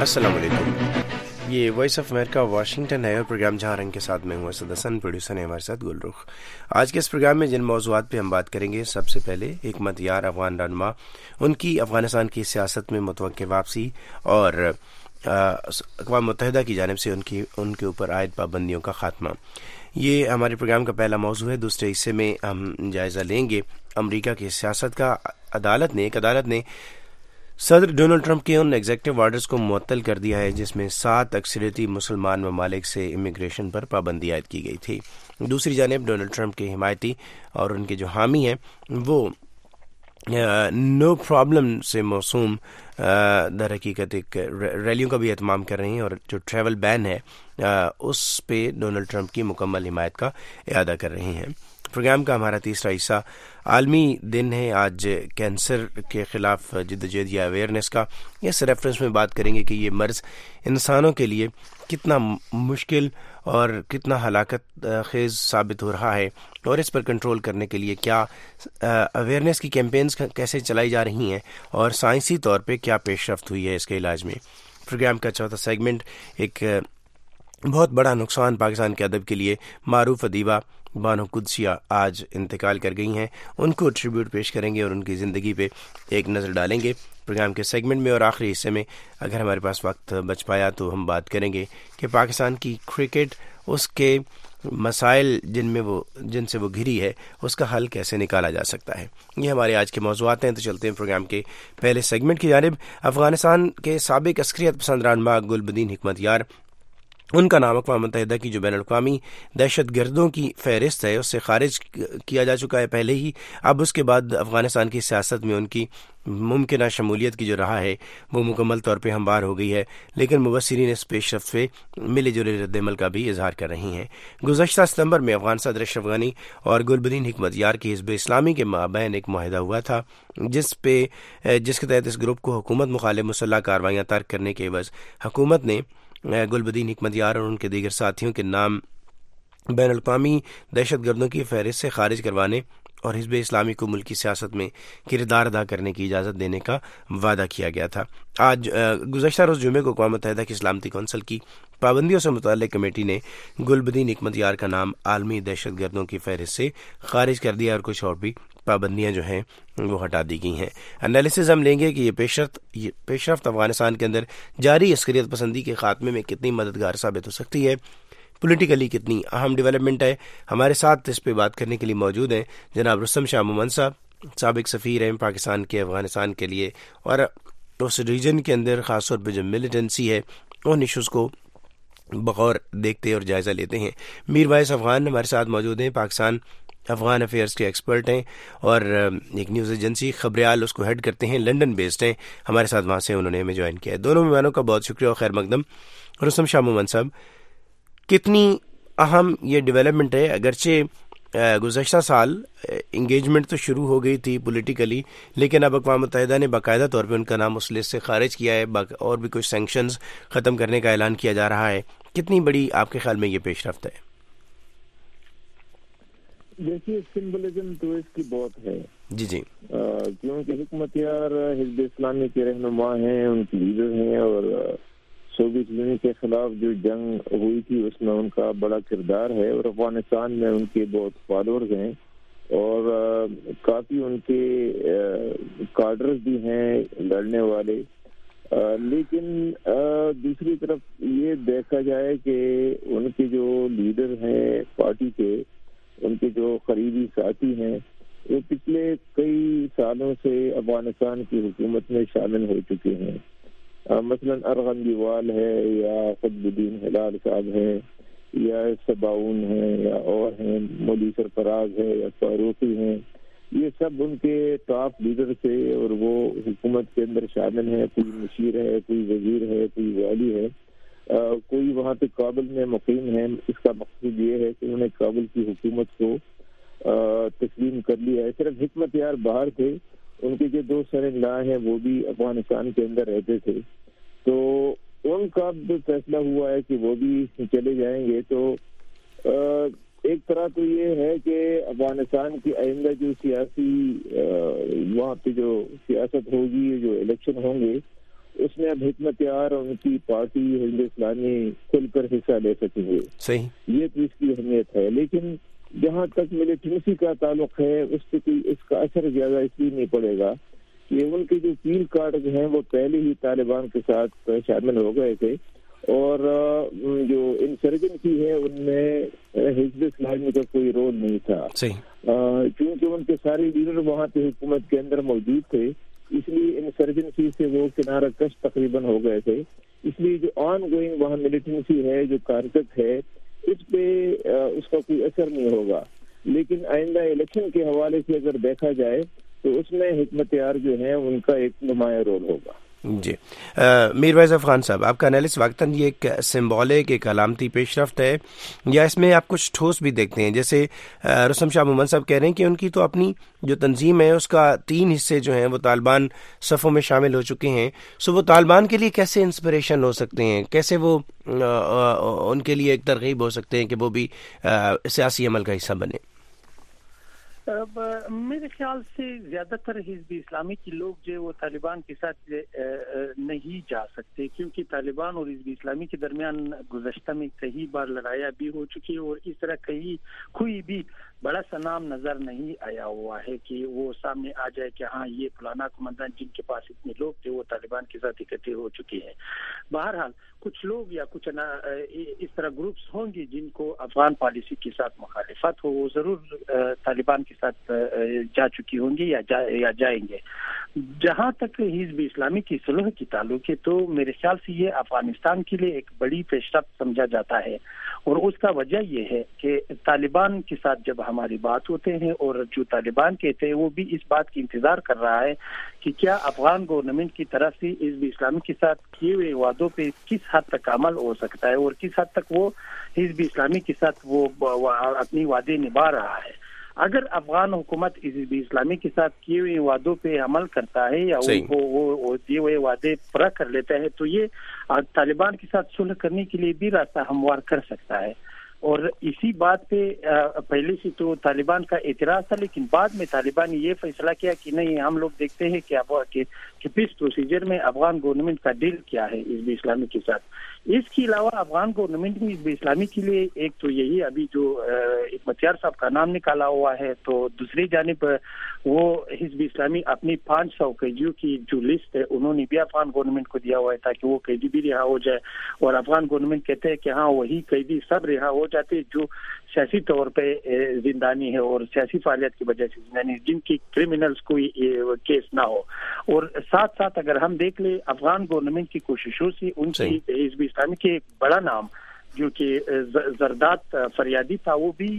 السلام علیکم. یہ وائس آف امریکہ واشنگٹن ہے اور پروگرام جہاں رنگ کے ساتھ میں ہوں اسد حسن. پروڈیوسر ہیں ہمارے ساتھ گلرخ. آج کے اس پروگرام میں جن موضوعات پہ ہم بات کریں گے، سب سے پہلے حکمت یار افغان رہنما، ان کی افغانستان کی سیاست میں متوقع واپسی اور اقوام متحدہ کی جانب سے ان کے اوپر عائد پابندیوں کا خاتمہ. یہ ہمارے پروگرام کا پہلا موضوع ہے. دوسرے حصے میں ہم جائزہ لیں گے امریکہ کی سیاست کا. عدالت نے صدر ڈونلڈ ٹرمپ کے ان ایگزیکٹو آرڈرز کو معطل کر دیا ہے جس میں 7 اکثریتی مسلمان ممالک سے امیگریشن پر پابندی عائد کی گئی تھی. دوسری جانب ڈونلڈ ٹرمپ کے حمایتی اور ان کے جو حامی ہیں وہ نو پرابلم سے موسوم در حقیقت ایک ریلیوں کا بھی اہتمام کر رہے ہیں اور جو ٹریول بین ہے اس پہ ڈونلڈ ٹرمپ کی مکمل حمایت کا اعادہ کر رہے ہیں. پروگرام کا ہمارا تیسرا حصہ عالمی دن ہے آج کینسر کے خلاف جدوجہد یا اویئرنیس کا. اس ریفرنس میں بات کریں گے کہ یہ مرض انسانوں کے لیے کتنا مشکل اور کتنا ہلاکت خیز ثابت ہو رہا ہے اور اس پر کنٹرول کرنے کے لیے کیا اویئرنیس کی کیمپینز کیسے چلائی جا رہی ہیں اور سائنسی طور پہ کیا پیش رفت ہوئی ہے اس کے علاج میں. پروگرام کا چوتھا سیگمنٹ ایک بہت بڑا نقصان پاکستان کے ادب کے لیے معروف ادیبہ بانو قدسیہ آج انتقال کر گئی ہیں، ان کو ٹریبیوٹ پیش کریں گے اور ان کی زندگی پہ ایک نظر ڈالیں گے. پروگرام کے سیگمنٹ میں اور آخری حصے میں اگر ہمارے پاس وقت بچ پایا تو ہم بات کریں گے کہ پاکستان کی کرکٹ اس کے مسائل جن سے وہ گھری ہے اس کا حل کیسے نکالا جا سکتا ہے. یہ ہمارے آج کے موضوعات ہیں. تو چلتے ہیں پروگرام کے پہلے سیگمنٹ کی جانب. افغانستان کے سابق عسکریت پسند رہنما گلبدین حکمت یار، ان کا نام اقوام متحدہ کی جو بین الاقوامی دہشت گردوں کی فہرست ہے اس سے خارج کیا جا چکا ہے پہلے ہی. اب اس کے بعد افغانستان کی سیاست میں ان کی ممکنہ شمولیت کی جو راہ ہے وہ مکمل طور پہ ہموار ہو گئی ہے، لیکن مبصرین اس پیش رفت پہ ملے جلے رد عمل کا بھی اظہار کر رہی ہیں. گزشتہ ستمبر میں افغان صدر اشرف غنی اور گلبدین حکمت یار کی حزب اسلامی کے مابین ایک معاہدہ ہوا تھا جس کے تحت اس گروپ کو حکومت مخالف مسلح کارروائیاں ترک کرنے کے عوض حکومت نے گلبدین حکمت یار اور ان کے دیگر ساتھیوں کے نام بین الاقوامی دہشت گردوں کی فہرست سے خارج کروانے اور حزب اسلامی کو ملکی سیاست میں کردار ادا کرنے کی اجازت دینے کا وعدہ کیا گیا تھا. آج گزشتہ روز جمعے کو اقوام متحدہ کی سلامتی کونسل کی پابندیوں سے متعلق کمیٹی نے گلبدین حکمت یار کا نام عالمی دہشت گردوں کی فہرست سے خارج کر دیا اور کچھ اور بھی پابندیاں جو ہیں وہ ہٹا دی گئی ہیں. انالیسز ہم لیں گے کہ یہ پیش رفت افغانستان کے اندر جاری عسکریت پسندی کے خاتمے میں کتنی مددگار ثابت ہو سکتی ہے، پولیٹیکلی کتنی اہم ڈیولپمنٹ ہے. ہمارے ساتھ اس پہ بات کرنے کے لیے موجود ہیں جناب رستم شاہ مومن صاحب، سابق سفیر ہیں پاکستان کے افغانستان کے لیے اور اس ریجن کے اندر خاص طور پہ جو ملیٹنسی ہے ان ایشوز کو بغور دیکھتے اور جائزہ لیتے ہیں. میر وائس افغان ہمارے ساتھ موجود ہیں، پاکستان افغان افیئرز کے ایکسپرٹ ہیں اور ایک نیوز ایجنسی خبریال اس کو ہیڈ کرتے ہیں، لنڈن بیسڈ ہیں. ہمارے ساتھ وہاں سے انہوں نے ہمیں جوائن کیا ہے. دونوں مہمانوں کا بہت شکریہ اور خیر مقدم. رستم شاہ مومن صاحب، کتنی اہم یہ ڈیولپمنٹ ہے؟ اگرچہ گزشتہ سال انگیجمنٹ تو شروع ہو گئی تھی پولیٹیکلی، لیکن اب اقوام متحدہ نے باقاعدہ طور پہ ان کا نام اس لسٹ سے خارج کیا ہے اور بھی کچھ سینکشنز ختم کرنے کا اعلان کیا جا رہا ہے. کتنی بڑی آپ کے خیال میں یہ پیش رفت ہے؟ دیکھیے، سمبلزم تو اس کی بہت ہے جی کیونکہ حکمت یار حزب اسلامی کے رہنما ہیں، ان کی لیڈر ہیں اور سوویت یونین کے خلاف جو جنگ ہوئی تھی اس میں ان کا بڑا کردار ہے اور افغانستان میں ان کے بہت فالوورز ہیں اور کافی ان کے کارڈرز بھی ہیں لڑنے والے. لیکن دوسری طرف یہ دیکھا جائے کہ ان کے جو لیڈر ہیں پارٹی کے، ان کے جو قریبی ساتھی ہیں، وہ پچھلے کئی سالوں سے افغانستان کی حکومت میں شامل ہو چکے ہیں. مثلا ارغن دیوال ہے یا قطب الدین ہلال صاحب ہیں یا سباؤن ہیں یا اور ہیں، مولوی سرفراز ہے یا فاروقی ہیں. یہ سب ان کے ٹاپ لیڈر تھے اور وہ حکومت کے اندر شامل ہیں. کوئی مشیر ہے، کوئی وزیر ہے، کوئی والی ہے، کوئی وہاں پہ کابل میں مقیم ہے. اس کا مقصد یہ ہے کہ انہوں نے کابل کی حکومت کو تسلیم کر لیا ہے. صرف حکمت یار باہر تھے، ان کے جو 2 سر-ان-لا ہیں وہ بھی افغانستان کے اندر رہتے تھے، تو ان کا جو فیصلہ ہوا ہے کہ وہ بھی چلے جائیں گے. تو ایک طرح تو یہ ہے کہ افغانستان کی آئندہ جو سیاسی وہاں پہ جو سیاست ہوگی، جو الیکشن ہوں گے، اس میں اب حکمت یار اور ان کی پارٹی حزب اسلامی کھل کر حصہ لے سکیں گے. صحیح, یہ تو اس کی اہمیت ہے. لیکن جہاں تک ملیٹنسی کا تعلق ہے اس پہ کوئی اس کا اثر زیادہ اس لیے نہیں پڑے گا کہ ان کے جو فیلڈ کارڈ ہیں وہ پہلے ہی طالبان کے ساتھ شامل ہو گئے تھے, اور جو انسرجنسی ہے ان میں حزب اسلامی کا کوئی رول نہیں تھا. چونکہ ان کے سارے لیڈر وہاں پہ حکومت کے اندر موجود تھے, اس لیے انسرجنسی سے وہ کنارہ کش تقریباً ہو گئے تھے. اس لیے جو آن گوئنگ وہاں ملیٹنسی ہے, جو کارکت ہے, اس پہ اس کا کوئی اثر نہیں ہوگا. لیکن آئندہ الیکشن کے حوالے سے اگر دیکھا جائے تو اس میں حکمت یار جو ہیں ان کا ایک نمایاں رول ہوگا. جی, میر وائز خان صاحب, آپ کا انالیس واقعتاً یہ ایک سمبولک, ایک علامتی پیش رفت ہے, یا اس میں آپ کچھ ٹھوس بھی دیکھتے ہیں؟ جیسے رستم شاہ مومن صاحب کہہ رہے ہیں کہ ان کی تو اپنی جو تنظیم ہے اس کا 3 حصے جو ہیں وہ طالبان صفوں میں شامل ہو چکے ہیں. سو وہ طالبان کے لیے کیسے انسپریشن ہو سکتے ہیں, کیسے وہ ان کے لیے ایک ترغیب ہو سکتے ہیں کہ وہ بھی سیاسی عمل کا حصہ بنے؟ میرے خیال سے زیادہ تر حزب اسلامی کے لوگ جو وہ طالبان کے ساتھ نہیں جا سکتے, کیونکہ طالبان اور حزب اسلامی کے درمیان گزشتہ میں کئی بار لڑائیاں بھی ہو چکی ہے, اور اس طرح کوئی بھی بڑا سا نام نظر نہیں آیا ہوا ہے کہ وہ سامنے آ جائے کہ ہاں یہ فلانا کمانڈر جن کے پاس اتنے لوگ تھے وہ طالبان کے ساتھ اکٹھے ہو چکے ہیں. بہرحال کچھ لوگ یا کچھ اس طرح گروپس ہوں گے جن کو افغان پالیسی کے ساتھ مخالفت ہو, وہ ضرور طالبان کے ساتھ جا چکی ہوں گی یا جائیں گے. جہاں تک حزب اسلامی کی صلح کی تعلق ہے تو میرے خیال سے یہ افغانستان کے لیے ایک بڑی پیش رفت سمجھا جاتا ہے, اور اس کا وجہ یہ ہے کہ طالبان کے ساتھ جب ہماری بات ہوتے ہیں اور جو طالبان کہتے ہیں وہ بھی اس بات کی انتظار کر رہا ہے کہ کیا افغان گورنمنٹ کی طرف سے حزب اسلامی کے ساتھ کیے ہوئے وعدوں پہ کس حد تک عمل ہو سکتا ہے, اور کس حد تک وہ حزب اسلامی کے ساتھ وہ اپنی وعدے نبھا رہا ہے. اگر افغان حکومت حزب اسلامی کے ساتھ کیے ہوئے وعدوں پہ عمل کرتا ہے یا ان کو وہ دیے ہوئے وعدے پورا کر لیتا ہے تو یہ طالبان کے ساتھ صلح کرنے کے لیے بھی راستہ ہموار کر سکتا ہے. اور اسی بات پہ پہلے سے تو طالبان کا اعتراض تھا, لیکن بعد میں طالبان نے یہ فیصلہ کیا کہ نہیں, ہم لوگ دیکھتے ہیں کہ پیس پروسیجر میں افغان گورنمنٹ کا ڈیل کیا ہے حزب اسلامی کے ساتھ. اس کے علاوہ افغان گورنمنٹ نے حزب اسلامی کے لیے ایک تو یہی ابھی جو حکمت یار صاحب کا نام نکالا ہوا ہے, تو دوسری جانب وہ حزب اسلامی اپنی 500 قیدیوں کی جو لسٹ ہے انہوں نے بھی افغان گورنمنٹ کو دیا ہوا ہے تاکہ وہ قیدی بھی رہا ہو جائے. اور افغان گورنمنٹ کہتے ہیں کہ ہاں وہی قیدی سب رہا ہو جاتے جو سیاسی طور پہ زندانی ہے اور سیاسی فعالیت کی وجہ سے زندانی, جن کی کرمنلز کوئی کیس نہ ہو. اور ساتھ ساتھ اگر ہم دیکھ لیں افغان گورنمنٹ کی کوششوں سے ان کی حزب اسلامی کے ایک بڑا نام جو کہ زرداد فریادی تھا وہ بھی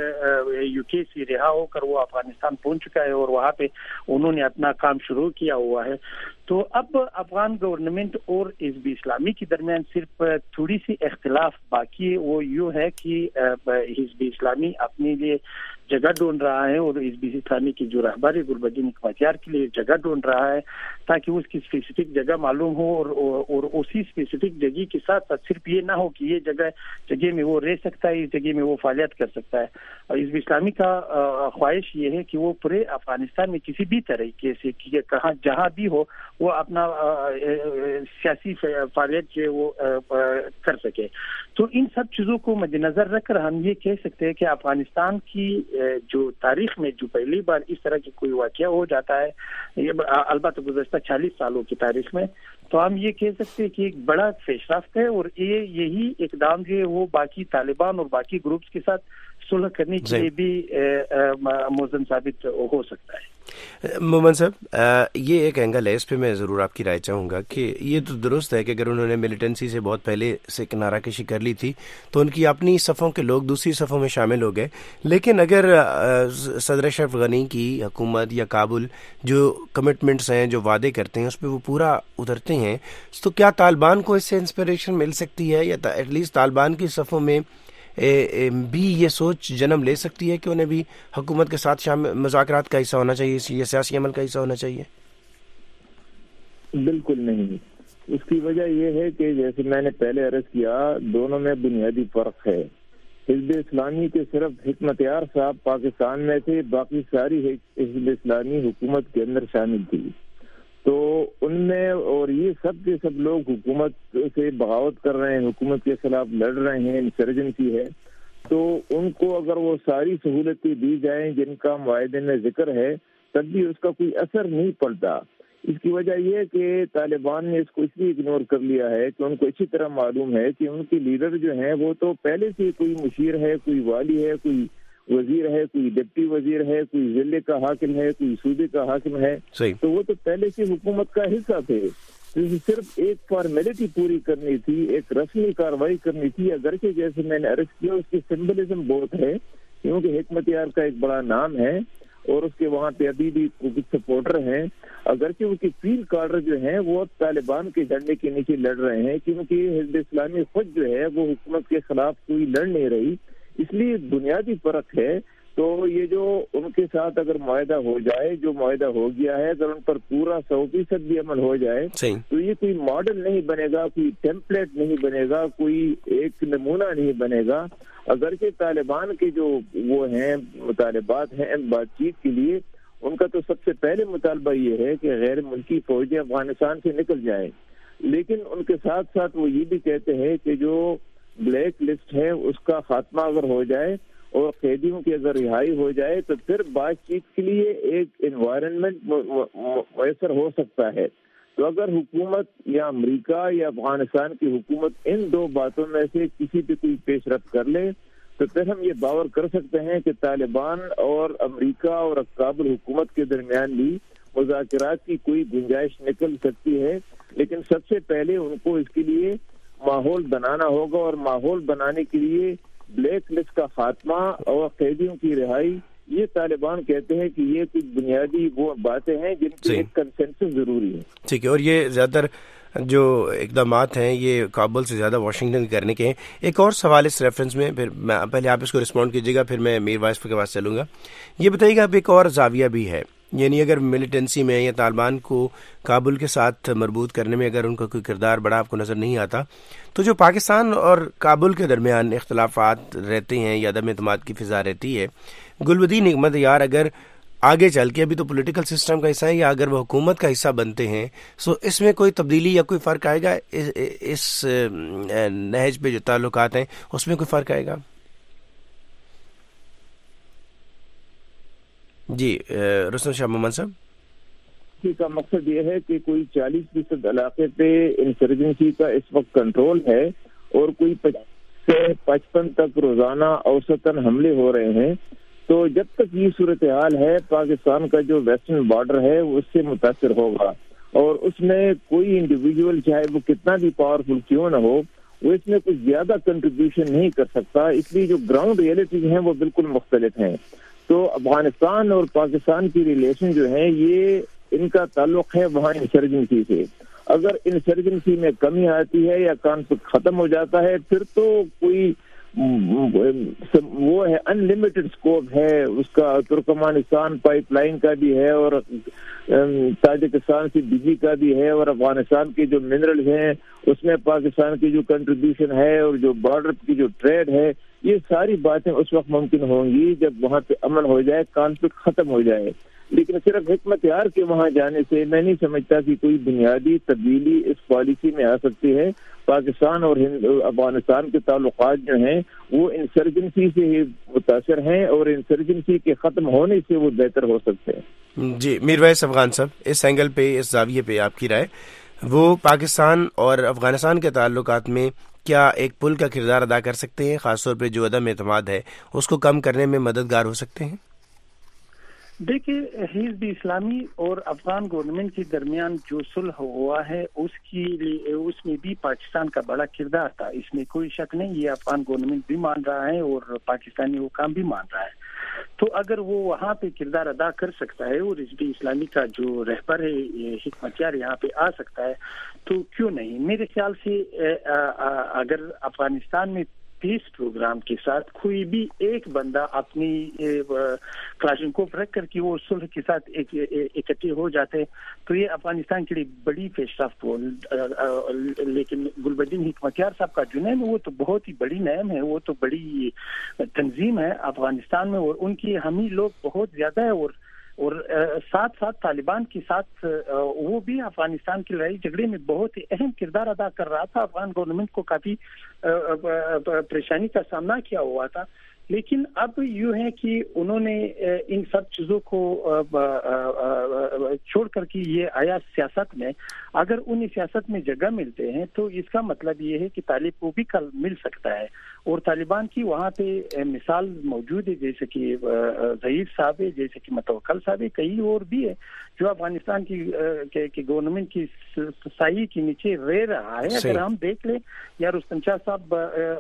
یو کے سے رہا ہو کر وہ افغانستان پہنچ چکا ہے اور وہاں پہ انہوں نے اپنا کام شروع کیا ہوا ہے. تو اب افغان گورنمنٹ اور حزب اسلامی کے درمیان صرف تھوڑی سی اختلاف باقی ہے, وہ یوں ہے کہ حزب اسلامی اپنے لیے جگہ ڈھونڈ رہا ہے اور حزب اسلامی کی جو رہبر ہے گلبدین حکمت یار کے لیے جگہ ڈھونڈ رہا ہے تاکہ اس کی اسپیسیفک جگہ معلوم ہو اور اسی اسپیسیفک جگہ کے ساتھ صرف یہ نہ ہو کہ یہ جگہ میں وہ رہ سکتا ہے, اس جگہ میں وہ فعالیت کر سکتا ہے. اور حزب اسلامی کا خواہش یہ ہے کہ وہ پورے افغانستان میں کسی بھی طریقے سے کہاں جہاں بھی ہو وہ اپنا سیاسی فعالیت جو وہ کر سکے. تو ان سب چیزوں کو مد نظر رکھ کر ہم یہ کہہ سکتے ہیں کہ افغانستان کی جو تاریخ میں جو پہلی بار اس طرح کی کوئی واقعہ ہو جاتا ہے, البتہ گزشتہ 40 سالوں کی تاریخ میں, تو ہم یہ کہہ سکتے ہیں کہ ایک بڑا پیش رفت ہے اور یہی اقدام جو ہے وہ باقی طالبان اور باقی گروپس کے ساتھ صلح کرنے کے لیے بھی موزن ثابت ہو سکتا ہے. مومن صاحب, یہ ایک اینگل ہے, اس پہ میں ضرور آپ کی رائے چاہوں گا کہ یہ تو درست ہے کہ اگر انہوں نے ملیٹنسی سے بہت پہلے سے کنارہ کشی کر لی تھی تو ان کی اپنی صفوں کے لوگ دوسری صفوں میں شامل ہو گئے, لیکن اگر صدر اشرف غنی کی حکومت یا کابل جو کمٹمنٹس ہیں, جو وعدے کرتے ہیں, اس پہ وہ پورا اترتے ہیں, تو کیا طالبان کو اس سے انسپریشن مل سکتی ہے, یا ایٹ لیسٹ طالبان کی صفوں میں بھی یہ سوچ جنم لے سکتی ہے کہ انہیں بھی حکومت کے ساتھ مذاکرات کا حصہ ہونا چاہیے یا سیاسی عمل کا حصہ ہونا چاہیے؟ بالکل نہیں. اس کی وجہ یہ ہے کہ جیسے میں نے پہلے عرض کیا, دونوں میں بنیادی فرق ہے. حزب اسلامی کے صرف حکمت یار صاحب پاکستان میں تھے, باقی ساری حزب اسلامی حکومت کے اندر شامل تھی, تو ان میں اور یہ سب کے سب لوگ حکومت سے بغاوت کر رہے ہیں, حکومت کے خلاف لڑ رہے ہیں, انسرجنسی ہے. تو ان کو اگر وہ ساری سہولتیں دی جائیں جن کا معاہدے میں ذکر ہے, تب بھی اس کا کوئی اثر نہیں پڑتا. اس کی وجہ یہ ہے کہ طالبان نے اس کو اس لیے اگنور کر لیا ہے کہ ان کو اچھی طرح معلوم ہے کہ ان کے لیڈر جو ہیں وہ تو پہلے سے کوئی مشیر ہے, کوئی والی ہے, کوئی وزیر ہے, کوئی ڈپٹی وزیر ہے, کوئی ضلع کا حاکم ہے, کوئی صوبے کا حاکم ہے. تو وہ تو پہلے سے حکومت کا حصہ تھے. صرف ایک فارمیلٹی پوری کرنی تھی, ایک رسمی کاروائی کرنی تھی. اگرچہ جیسے میں نے عرض کیا اس کی سمبلزم بہت ہے, کیونکہ حکمت یار کا ایک بڑا نام ہے اور اس کے وہاں پہ ابھی بھی کچھ سپورٹر ہیں. اگرچہ ان کے فیلڈ کارڈر جو ہیں وہ طالبان کے جھنڈے کے نیچے لڑ رہے ہیں, کیونکہ حزب اسلامی خود جو ہے وہ حکومت کے خلاف کوئی لڑ نہیں رہی. اس لیے بنیادی فرق ہے. تو یہ جو ان کے ساتھ اگر معاہدہ ہو جائے, جو معاہدہ ہو گیا ہے, اگر ان پر پورا 100% بھی عمل ہو جائے تو یہ کوئی ماڈل نہیں بنے گا, کوئی ٹیمپلیٹ نہیں بنے گا, کوئی ایک نمونہ نہیں بنے گا. اگرچہ طالبان کے جو وہ ہیں مطالبات ہیں بات چیت کے لیے, ان کا تو سب سے پہلے مطالبہ یہ ہے کہ غیر ملکی فوجیں افغانستان سے نکل جائیں, لیکن ان کے ساتھ ساتھ وہ یہ بھی کہتے ہیں کہ جو بلیک لسٹ ہے اس کا خاتمہ اگر ہو جائے اور قیدیوں کی اگر رہائی ہو جائے تو پھر بات چیت کے لیے ایک انوائرنمنٹ میسر ہو سکتا ہے. تو اگر حکومت یا امریکہ یا افغانستان کی حکومت ان دو باتوں میں سے کسی پہ کوئی پیش رفت کر لے تو پھر ہم یہ باور کر سکتے ہیں کہ طالبان اور امریکہ اور کابل حکومت کے درمیان بھی مذاکرات کی کوئی گنجائش نکل سکتی ہے. لیکن سب سے پہلے ان کو اس کے لیے ماحول بنانا ہوگا, اور ماحول بنانے کے لیے بلیک لسٹ کا خاتمہ اور قیدیوں کی رہائی, یہ طالبان کہتے ہیں کہ یہ کچھ بنیادی وہ باتیں ہیں جن کی ایک کنسنسس ضروری ہے. ٹھیک ہے, اور یہ زیادہ تر جو اقدامات ہیں یہ کابل سے زیادہ واشنگٹن کرنے کے ہیں. ایک اور سوال اس ریفرنس میں, پھر پہلے آپ اس کو رسپونڈ کیجیے گا, پھر میں میر وائس کے پاس چلوں گا. یہ بتائیے گا اب ایک اور زاویہ بھی ہے, یعنی اگر ملیٹنسی میں یا طالبان کو کابل کے ساتھ مربوط کرنے میں اگر ان کا کوئی کردار بڑا آپ کو نظر نہیں آتا, تو جو پاکستان اور کابل کے درمیان اختلافات رہتے ہیں یا عدم اعتماد کی فضا رہتی ہے, گلبدین حکمت یار اگر آگے چل کے ابھی تو پولیٹیکل سسٹم کا حصہ ہے یا اگر وہ حکومت کا حصہ بنتے ہیں, سو اس میں کوئی تبدیلی یا کوئی فرق آئے گا؟ اس نہج پہ جو تعلقات ہیں اس میں کوئی فرق آئے گا؟ جی رستم شاہ محمد صاحب. کا مقصد یہ ہے کہ کوئی 40% علاقے پہ انسرجنسی کا اس وقت کنٹرول ہے اور کوئی 55 تک روزانہ اوسطاً حملے ہو رہے ہیں. تو جب تک یہ صورتحال ہے پاکستان کا جو ویسٹرن بارڈر ہے وہ اس سے متاثر ہوگا, اور اس میں کوئی انڈیویجول چاہے وہ کتنا بھی پاورفل کیوں نہ ہو وہ اس میں کچھ زیادہ کنٹریبیوشن نہیں کر سکتا. اس لیے جو گراؤنڈ ریئلٹیز ہیں وہ بالکل مختلف ہیں. تو افغانستان اور پاکستان کی ریلیشن جو ہے یہ ان کا تعلق ہے وہاں انسرجنسی سے. اگر انسرجنسی میں کمی آتی ہے یا کانفلکٹ ختم ہو جاتا ہے پھر تو کوئی وہ ہے ان لمیٹڈ اسکوپ ہے اس کا. ترکمانستان پائپ لائن کا بھی ہے اور تاجکستان سے بجلی کا بھی ہے, اور افغانستان کے جو منرل ہیں اس میں پاکستان کی جو کنٹریبیوشن ہے, اور جو بارڈر کی جو ٹریڈ ہے, یہ ساری باتیں اس وقت ممکن ہوں گی جب وہاں پہ امن ہو جائے, کانفلکٹ ختم ہو جائے. لیکن صرف حکمت یار کے وہاں جانے سے میں نہیں سمجھتا کہ کوئی بنیادی تبدیلی اس پالیسی میں آ سکتی ہے. پاکستان اور افغانستان کے تعلقات جو ہیں وہ انسرجنسی سے ہی متاثر ہیں, اور انسرجنسی کے ختم ہونے سے وہ بہتر ہو سکتے ہیں. جی میر ویس افغان صاحب, اس اینگل پہ, اس زاویے پہ آپ کی رائے, وہ پاکستان اور افغانستان کے تعلقات میں کیا ایک پل کا کردار ادا کر سکتے ہیں, خاص طور پہ جو عدم اعتماد ہے اس کو کم کرنے میں مددگار ہو سکتے ہیں؟ دیکھیے, حزب اسلامی اور افغان گورنمنٹ کے درمیان جو صلح ہوا ہے اس میں بھی پاکستان کا بڑا کردار تھا, اس میں کوئی شک نہیں. یہ افغان گورنمنٹ بھی مان رہا ہے اور پاکستانی حکام بھی مان رہا ہے. تو اگر وہ وہاں پہ کردار ادا کر سکتا ہے اور حزب اسلامی کا جو رہبر ہے حکمت یار یہاں پہ آ سکتا ہے تو کیوں نہیں. میرے خیال سے اگر افغانستان میں پیس پروگرام کے ساتھ کوئی بھی ایک بندہ اپنی کلاشنکوف رکھ کر کے وہ صلح کے ساتھ اکٹھے ہو جاتے تو یہ افغانستان کے لیے بڑی پیش رفت ہو. لیکن گلبدین حکمت یار صاحب کا جو نیم ہے وہ تو بہت ہی بڑی نیم ہے, وہ تو بڑی تنظیم ہے افغانستان میں, اور ان کی حامی لوگ بہت زیادہ ہے, اور اور ساتھ ساتھ طالبان کے ساتھ وہ بھی افغانستان کی لڑائی جھگڑے میں بہت ہی اہم کردار ادا کر رہا تھا. افغان گورنمنٹ کو کافی پریشانی کا سامنا کیا ہوا تھا, لیکن اب یوں ہے کہ انہوں نے ان سب چیزوں کو چھوڑ کر کے یہ آیا سیاست میں. اگر انہیں سیاست میں جگہ ملتے ہیں تو اس کا مطلب یہ ہے کہ طالب کو بھی کل مل سکتا ہے. اور طالبان کی وہاں پہ مثال موجود ہے, جیسے کہ ظہیر صاحب ہے, جیسے کہ متوکل صاحب ہے, کئی اور بھی ہے جو افغانستان کی گورنمنٹ کی سائے کے نیچے رہ رہا ہے. اگر ہم دیکھ لیں یا رستم شاہ صاحب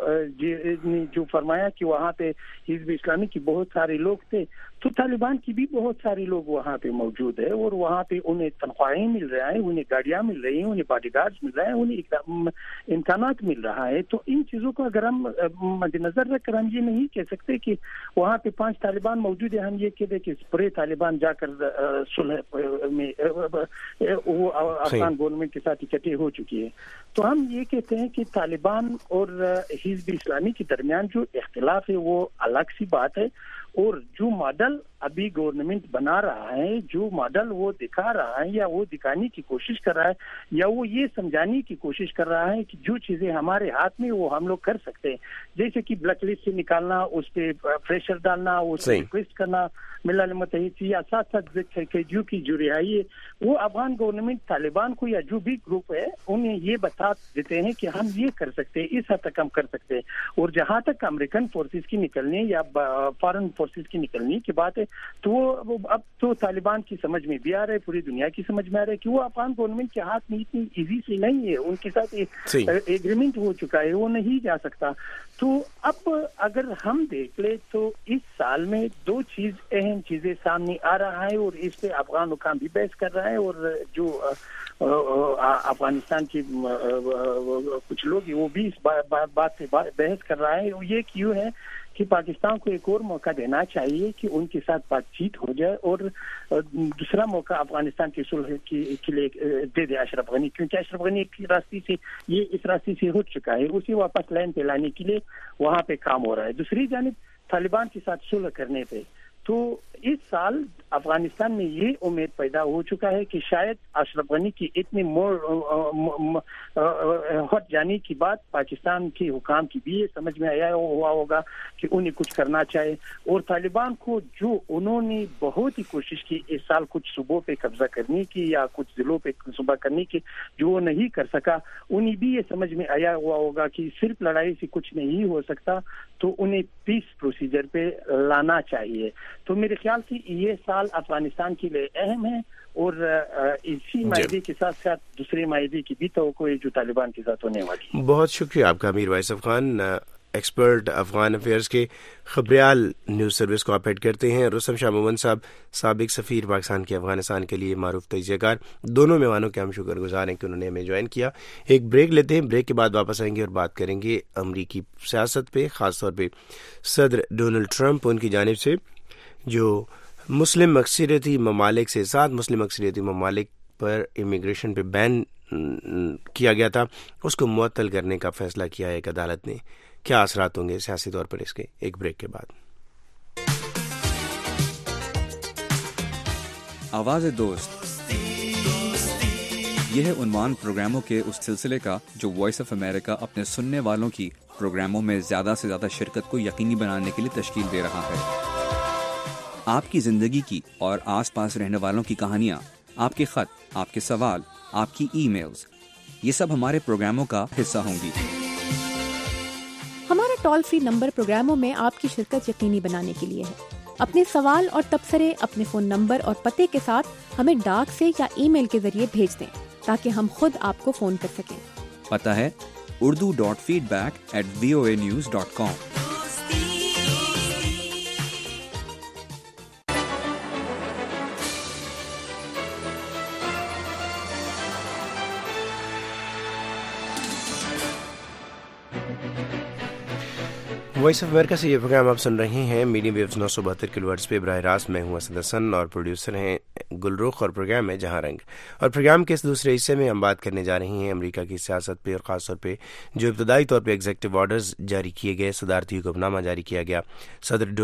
نے جو فرمایا کہ وہاں پہ حزب اسلامی کی بہت سارے لوگ تھے, تو طالبان کی بھی بہت سارے لوگ وہاں پہ موجود ہے, اور وہاں پہ انہیں تنخواہیں مل رہا ہے, انہیں گاڑیاں مل رہی ہیں, انہیں باڈی گارڈز مل رہے ہیں, انہیں امکانات مل رہا ہے. تو ان چیزوں کو اگر ہم مد نظر رکھ کر ہم یہ نہیں کہہ سکتے کہ وہاں پہ 5 طالبان موجود ہیں, ہم یہ کہہ دیں کہ پورے طالبان جا کر صلح میں وہ افغان گورنمنٹ کے ساتھ اکٹھے ہو چکی ہے. تو ہم یہ کہتے ہیں کہ طالبان اور حزب اسلامی کے درمیان جو اختلاف ہے وہ الگ سی بات ہے, اور جو ماڈل ابھی گورنمنٹ بنا رہا ہے, جو ماڈل وہ دکھا رہا ہے یا وہ دکھانے کی کوشش کر رہا ہے یا وہ یہ سمجھانے کی کوشش کر رہا ہے کہ جو چیزیں ہمارے ہاتھ میں وہ ہم لوگ کر سکتے ہیں, جیسے کہ بلیک لسٹ سے نکالنا, اس پہ پریشر ڈالنا, اس پہ ریکویسٹ کرنا ملل متحد سے, یا ساتھ ساتھ جو کی جو رہائی ہے وہ افغان گورنمنٹ طالبان کو یا جو بھی گروپ ہے انہیں یہ بتا دیتے ہیں کہ ہم یہ کر سکتے ہیں, اس حد تک ہم کر سکتے ہیں. اور جہاں تک امریکن فورسز کی نکلنے یا فارن فورسز کی نکلنے کی بات ہے تو وہ اب تو طالبان کی سمجھ میں بھی آ رہا ہے, پوری دنیا کی سمجھ میں آ رہا ہے کہ وہ افغان گورنمنٹ کے ہاتھ میں اتنی ایزی سے نہیں ہے, ان کے ساتھ ایگریمنٹ ہو چکا ہے, وہ نہیں جا سکتا. تو اب اگر ہم دیکھ لیں تو اس سال میں 2 اہم چیزیں سامنے آ رہا ہے, اور اس پہ افغان حکام بھی بحث کر رہا ہے, اور جو افغانستان کے کچھ لوگ ہیں وہ بھی اس بات پہ بحث کر رہا ہے. وہ یہ کیوں ہے کہ پاکستان کو ایک اور موقع دینا چاہیے کہ ان کے ساتھ بات چیت ہو جائے, اور دوسرا موقع افغانستان کی صلح کے لیے دے دے اشرف غنی, کیونکہ اشرف غنی اس راستے سے ہٹ چکا ہے, اسے واپس لائن پہ لانے کے لیے وہاں پہ کام ہو رہا ہے. دوسری جانب طالبان کے ساتھ صلح کرنے پہ تو اس سال افغانستان میں یہ امید پیدا ہو چکا ہے کہ شاید اشرف غنی کی اتنی ہٹ جانے کی بات پاکستان کے حکام کی بھی سمجھ میں آیا ہوا ہوگا کہ انہیں کچھ کرنا چاہے, اور طالبان کو جو انہوں نے بہت ہی کوشش کی اس سال کچھ صوبوں پہ قبضہ کرنے کی یا کچھ ضلعوں پہ صوبہ کرنے کی, جو وہ نہیں کر سکا, انہیں بھی یہ سمجھ میں آیا ہوا ہوگا کہ صرف لڑائی سے کچھ نہیں ہو سکتا, تو انہیں پیس پروسیجر پہ لانا چاہیے. تو میرے خیال سے یہ سال افغانستان کے لیے اہم ہے, اور اسی معاہدے کے ساتھ ساتھ دوسرے معاہدے کی بھی توقع ہے جو طالبان کے ساتھ ہونے والی. بہت شکریہ آپ کا امیر وائصف خان, ایکسپرٹ افغان افیئرز کے خبریال نیوز سروس کو آپ ہیڈ کرتے ہیں. رستم شاہ مومن صاحب, سابق سفیر پاکستان کے افغانستان کے لیے معروف تجزیہ کار, دونوں مہمانوں کے ہم شکر گزار ہیں کہ انہوں نے ہمیں جوائن کیا. ایک بریک لیتے ہیں, بریک کے بعد واپس آئیں گے اور بات کریں گے امریکی سیاست پہ, خاص طور پہ صدر ڈونلڈ ٹرمپ, ان کی جانب سے جو مسلم اکثریتی ممالک سے 7 مسلم اکثریتی ممالک پر امیگریشن پہ بین کیا گیا تھا, اس کو معطل کرنے کا فیصلہ کیا ہے ایک عدالت نے. کیا اثرات ہوں گے سیاسی طور پر اس کے؟ ایک بریک کے بعد. آواز دوست, یہ ہے عنوان پروگراموں کے اس سلسلے کا جو وائس آف امریکہ اپنے سننے والوں کی پروگراموں میں زیادہ سے زیادہ شرکت کو یقینی بنانے کے لیے تشکیل دے رہا ہے. آپ کی زندگی کی اور آس پاس رہنے والوں کی کہانیاں, آپ کے خط, آپ کے سوال, آپ کی ای میلز, یہ سب ہمارے پروگراموں کا حصہ ہوں گی. ہمارا ٹول فری نمبر پروگراموں میں آپ کی شرکت یقینی بنانے کے لیے ہے. اپنے سوال اور تبصرے اپنے فون نمبر اور پتے کے ساتھ ہمیں ڈاک سے یا ای میل کے ذریعے بھیج دیں تاکہ ہم خود آپ کو فون کر سکیں. پتہ ہے urdu.feedback@voanews.com. وائس آف امریکہ سے یہ پروگرام آپ سن رہے ہیں میڈیم ویوز 972 کلو ہرٹز پہ براہ راست. میں ہوں اسد حسن اور پروڈیوسر ہیں گلرخ, اور پروگرام ہے جہاں رنگ. اور پروگرام کے اس دوسرے حصے میں ہم بات کرنے جا رہے ہیں امریکہ کی سیاست پہ, اور خاص طور پہ جو ابتدائی طور پہ ایگزیکٹو آرڈرز جاری کیے گئے, صدارتی حکم نامہ جاری کیا گیا صدر ڈونلڈ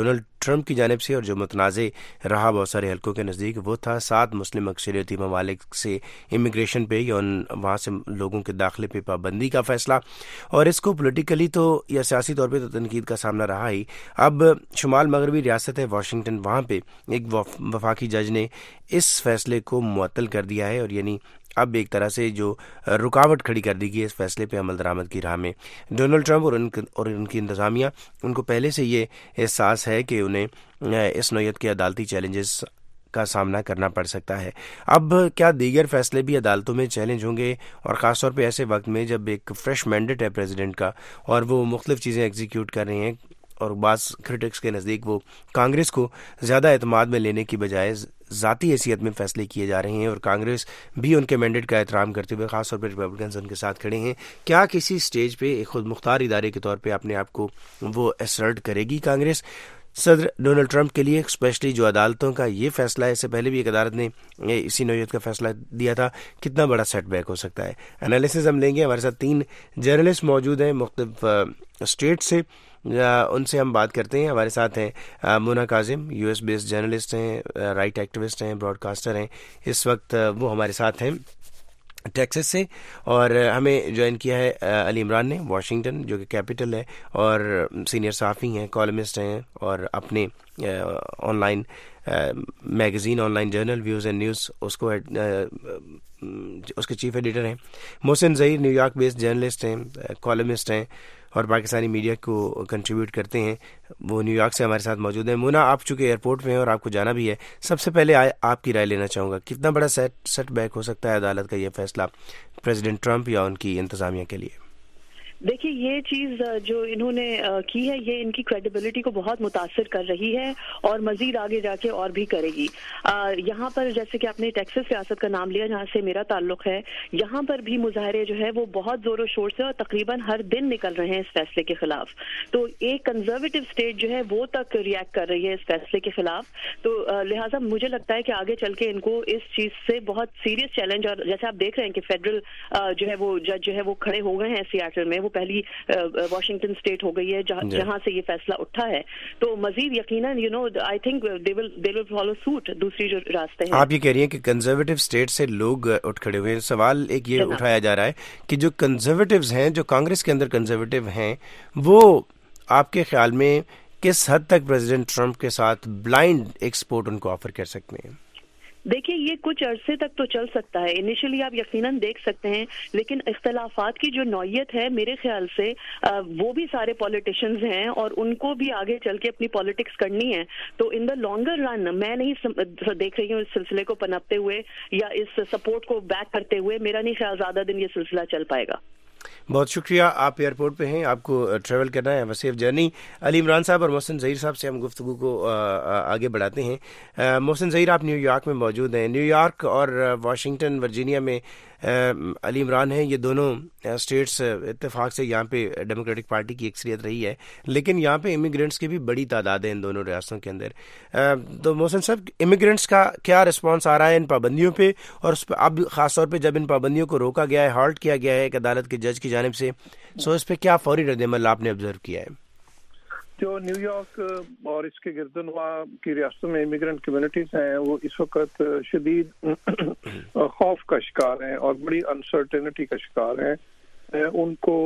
ٹرمپ کی جانب سے اور جو متنازع رہا بہت سارے حلقوں کے نزدیک وہ تھا 7 مسلم اکثریتی ممالک سے امیگریشن پہ یا وہاں سے لوگوں کے داخلے پہ پابندی کا فیصلہ، اور اس کو پولیٹیکلی تو یا سیاسی طور پہ تو تنقید کا سامنا رہا ہی۔ اب شمال مغربی ریاست ہے واشنگٹن، وہاں پہ ایک وفاقی جج نے اس فیصلے کو معطل کر دیا ہے، اور یعنی اب ایک طرح سے جو رکاوٹ کھڑی کر دی گئی اس فیصلے پہ عمل درآمد کی راہ میں۔ ڈونلڈ ٹرمپ اور ان کی انتظامیہ، ان کو پہلے سے یہ احساس ہے کہ انہیں اس نوعیت کے عدالتی چیلنجز کا سامنا کرنا پڑ سکتا ہے۔ اب کیا دیگر فیصلے بھی عدالتوں میں چیلنج ہوں گے، اور خاص طور پہ ایسے وقت میں جب ایک فریش مینڈیٹ ہے پریزیڈنٹ کا اور وہ مختلف چیزیں ایگزیکیوٹ کر رہے ہیں، اور بعض کرٹکس کے نزدیک وہ کانگریس کو زیادہ اعتماد میں لینے کی بجائے ذاتی حیثیت میں فیصلے کیے جا رہے ہیں، اور کانگریس بھی ان کے مینڈیٹ کا احترام کرتے ہوئے خاص طور پہ ریپبلکنز ان کے ساتھ کھڑے ہیں۔ کیا کسی سٹیج پہ ایک خود مختار ادارے کے طور پہ اپنے آپ کو وہ اسرٹ کرے گی کانگریس؟ صدر ڈونلڈ ٹرمپ کے لیے اسپیشلی جو عدالتوں کا یہ فیصلہ ہے، اس سے پہلے بھی ایک عدالت نے اسی نوعیت کا فیصلہ دیا تھا، کتنا بڑا سیٹ بیک ہو سکتا ہے؟ انالیسز ہم لیں گے۔ ہمارے ساتھ 3 جرنلسٹ موجود ہیں مختلف اسٹیٹ سے، ان سے ہم بات کرتے ہیں۔ ہمارے ساتھ ہیں Mona Kazim, U S based journalist ہیں، رائٹ ایکٹیوسٹ ہیں، براڈ کاسٹر ہیں، اس وقت وہ ہمارے ساتھ ہیں ٹیکسس سے، اور ہمیں جوائن کیا ہے علی عمران نے واشنگٹن جو کہ کیپٹل ہے، اور سینئر صحافی ہیں، کالمسٹ ہیں، اور اپنے online magazine online journal views and news اس کے چیف ایڈیٹر ہیں۔ Mohsin Zaheer New York based journalist ہیں، کالمسٹ ہیں، اور پاکستانی میڈیا کو کنٹریبیوٹ کرتے ہیں، وہ نیو یارک سے ہمارے ساتھ موجود ہیں۔ مونا، آپ چونکہ ایئرپورٹ میں ہیں اور آپ کو جانا بھی ہے، سب سے پہلے آپ کی رائے لینا چاہوں گا، کتنا بڑا سیٹ بیک ہو سکتا ہے عدالت کا یہ فیصلہ پریزیڈنٹ ٹرمپ یا ان کی انتظامیہ کے لیے؟ دیکھیے، یہ چیز جو انہوں نے کی ہے یہ ان کی کریڈیبلٹی کو بہت متاثر کر رہی ہے، اور مزید آگے جا کے اور بھی کرے گی۔ یہاں پر جیسے کہ آپ نے ٹیکسس ریاست کا نام لیا جہاں سے میرا تعلق ہے، یہاں پر بھی مظاہرے جو ہے وہ بہت زور و شور سے اور تقریباً ہر دن نکل رہے ہیں اس فیصلے کے خلاف۔ تو ایک کنزرویٹو اسٹیٹ جو ہے وہ تک ریئیکٹ کر رہی ہے اس فیصلے کے خلاف، تو لہٰذا مجھے لگتا ہے کہ آگے چل کے ان کو اس چیز سے بہت سیریس چیلنج، اور جیسے آپ دیکھ رہے ہیں کہ فیڈرل جو ہے وہ جج جو ہے وہ کھڑے ہو گئے ہیں سیاٹل میں، وہ پہلی واشنگٹن اسٹیٹ ہو گئی ہے جہاں سے یہ فیصلہ اٹھا ہے، تو مزید یقیناً I think they will follow suit دوسری جو راستے ہیں۔ آپ یہ کہہ رہی ہیں کہ کنزرویٹو اسٹیٹ سے لوگ اٹھ کھڑے ہوئے ہیں، سوال ایک یہ اٹھایا جا رہا ہے کہ جو کنزرویٹوز ہیں، جو کانگریس کے اندر کنزرویٹو ہیں، وہ آپ کے خیال میں کس حد تک پریزیڈنٹ ٹرمپ کے ساتھ بلائنڈ ایک سپورٹ ان کو آفر کر سکتے ہیں؟ دیکھیے، یہ کچھ عرصے تک تو چل سکتا ہے، انیشلی آپ یقیناً دیکھ سکتے ہیں، لیکن اختلافات کی جو نوعیت ہے میرے خیال سے وہ بھی سارے پولیٹیشنز ہیں اور ان کو بھی آگے چل کے اپنی پالیٹکس کرنی ہے، تو ان دا لانگر رن میں نہیں دیکھ رہی ہوں اس سلسلے کو پنپتے ہوئے یا اس سپورٹ کو بیک کرتے ہوئے، میرا نہیں خیال زیادہ دن یہ سلسلہ چل پائے گا۔ بہت شکریہ، آپ ایئرپورٹ پہ ہیں، آپ کو ٹریول کرنا ہے، سیف جرنی۔ علی عمران صاحب اور محسن ظہیر صاحب سے ہم گفتگو کو آگے بڑھاتے ہیں۔ محسن ظہیر، آپ نیو یارک میں موجود ہیں، نیو یارک اور واشنگٹن ورجینیا میں علی عمران ہیں، یہ دونوں اسٹیٹس اتفاق سے یہاں پہ ڈیموکریٹک پارٹی کی اکثریت رہی ہے، لیکن یہاں پہ امیگرینٹس کی بھی بڑی تعداد ہے ان دونوں ریاستوں کے اندر۔ تو محسن صاحب، امیگرینٹس کا کیا رسپانس آ رہا ہے ان پابندیوں پہ، اور اس پہ اب خاص طور پہ جب ان پابندیوں کو روکا گیا ہے، ہالٹ کیا گیا ہے ایک عدالت کے جج کی جانب سے، سو اس پہ کیا فوری رد عمل آپ نے آبزرو کیا ہے؟ جو نیو یارک اور اس کے گردنواح کی ریاستوں میں امیگرینٹ کمیونٹیز ہیں، وہ اس وقت شدید خوف کا شکار ہیں اور بڑی انسرٹینٹی کا شکار ہیں۔ ان کو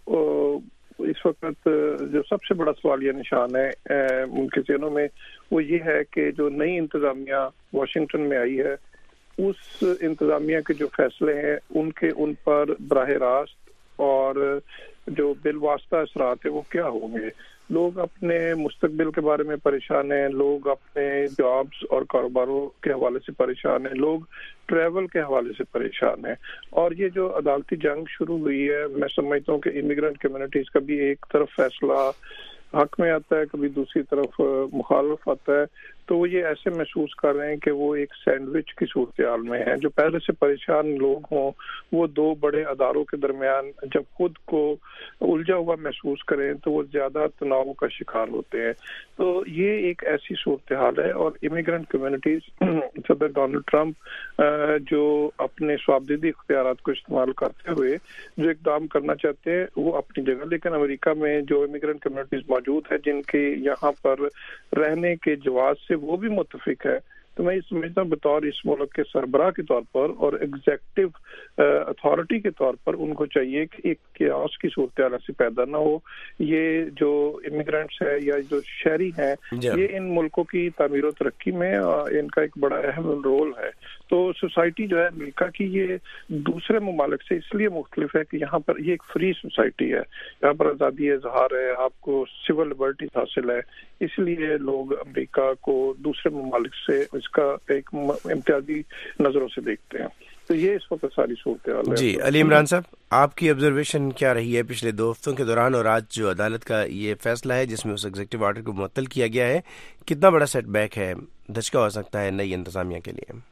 اس وقت جو سب سے بڑا سوالیہ نشان ہے ان کے ذہنوں میں، وہ یہ ہے کہ جو نئی انتظامیہ واشنگٹن میں آئی ہے، اس انتظامیہ کے جو فیصلے ہیں ان پر براہ راست اور جو بالواسطہ اثرات ہیں وہ کیا ہوں گے۔ لوگ اپنے مستقبل کے بارے میں پریشان ہیں، لوگ اپنے جابز اور کاروباروں کے حوالے سے پریشان ہیں، لوگ ٹریول کے حوالے سے پریشان ہیں، اور یہ جو عدالتی جنگ شروع ہوئی ہے، میں سمجھتا ہوں کہ امیگرینٹ کمیونٹیز کا بھی ایک طرف فیصلہ حق میں آتا ہے، کبھی دوسری طرف مخالف آتا ہے، تو وہ یہ ایسے محسوس کر رہے ہیں کہ وہ ایک سینڈوچ کی صورتحال میں ہیں. جو پہلے سے پریشان لوگ ہوں وہ دو بڑے اداروں کے درمیان جب خود کو الجھا ہوا محسوس کریں تو وہ زیادہ تناؤ کا شکار ہوتے ہیں. تو یہ ایک ایسی صورتحال ہے. اور امیگرنٹ کمیونٹیز صدر ڈونلڈ ٹرمپ جو اپنے صوابدیدی اختیارات کو استعمال کرتے ہوئے جو اقدام کرنا چاہتے ہیں وہ اپنی جگہ، لیکن امریکہ میں جو امیگرنٹ کمیونٹیز موجود ہے جن کے یہاں پر رہنے کے جواز سے وہ بھی متفق ہے، تو میں یہ سمجھتا ہوں بطور اس ملک کے سربراہ کے طور پر اور ایگزیکٹو اتھارٹی کے طور پر ان کو چاہیے کہ ایک کیاس کی صورتحال ایسی پیدا نہ ہو. یہ جو امیگرینٹس ہے یا جو شہری ہیں یہ ان ملکوں کی تعمیر و ترقی میں ان کا ایک بڑا اہم رول ہے. تو سوسائٹی جو ہے امریکہ کی یہ دوسرے ممالک سے اس لیے مختلف ہے کہ یہاں پر یہ ایک فری سوسائٹی ہے، یہاں پر آزادی اظہار ہے، آپ کو سول لبرٹیز حاصل ہے. اس لیے لوگ امریکہ کو دوسرے ممالک سے اس کا ایک امتیازی نظروں سے دیکھتے ہیں. تو یہ اس وقت ساری صورتحال ہے. جی علی عمران صاحب، آپ کی آبزرویشن کیا رہی ہے پچھلے 2 ہفتوں کے دوران، اور آج جو عدالت کا یہ فیصلہ ہے جس میں اس ایگزیکٹو آرڈر کو معطل کیا گیا ہے، کتنا بڑا سیٹ بیک ہے، دھچکا ہو سکتا ہے نئی انتظامیہ کے لیے؟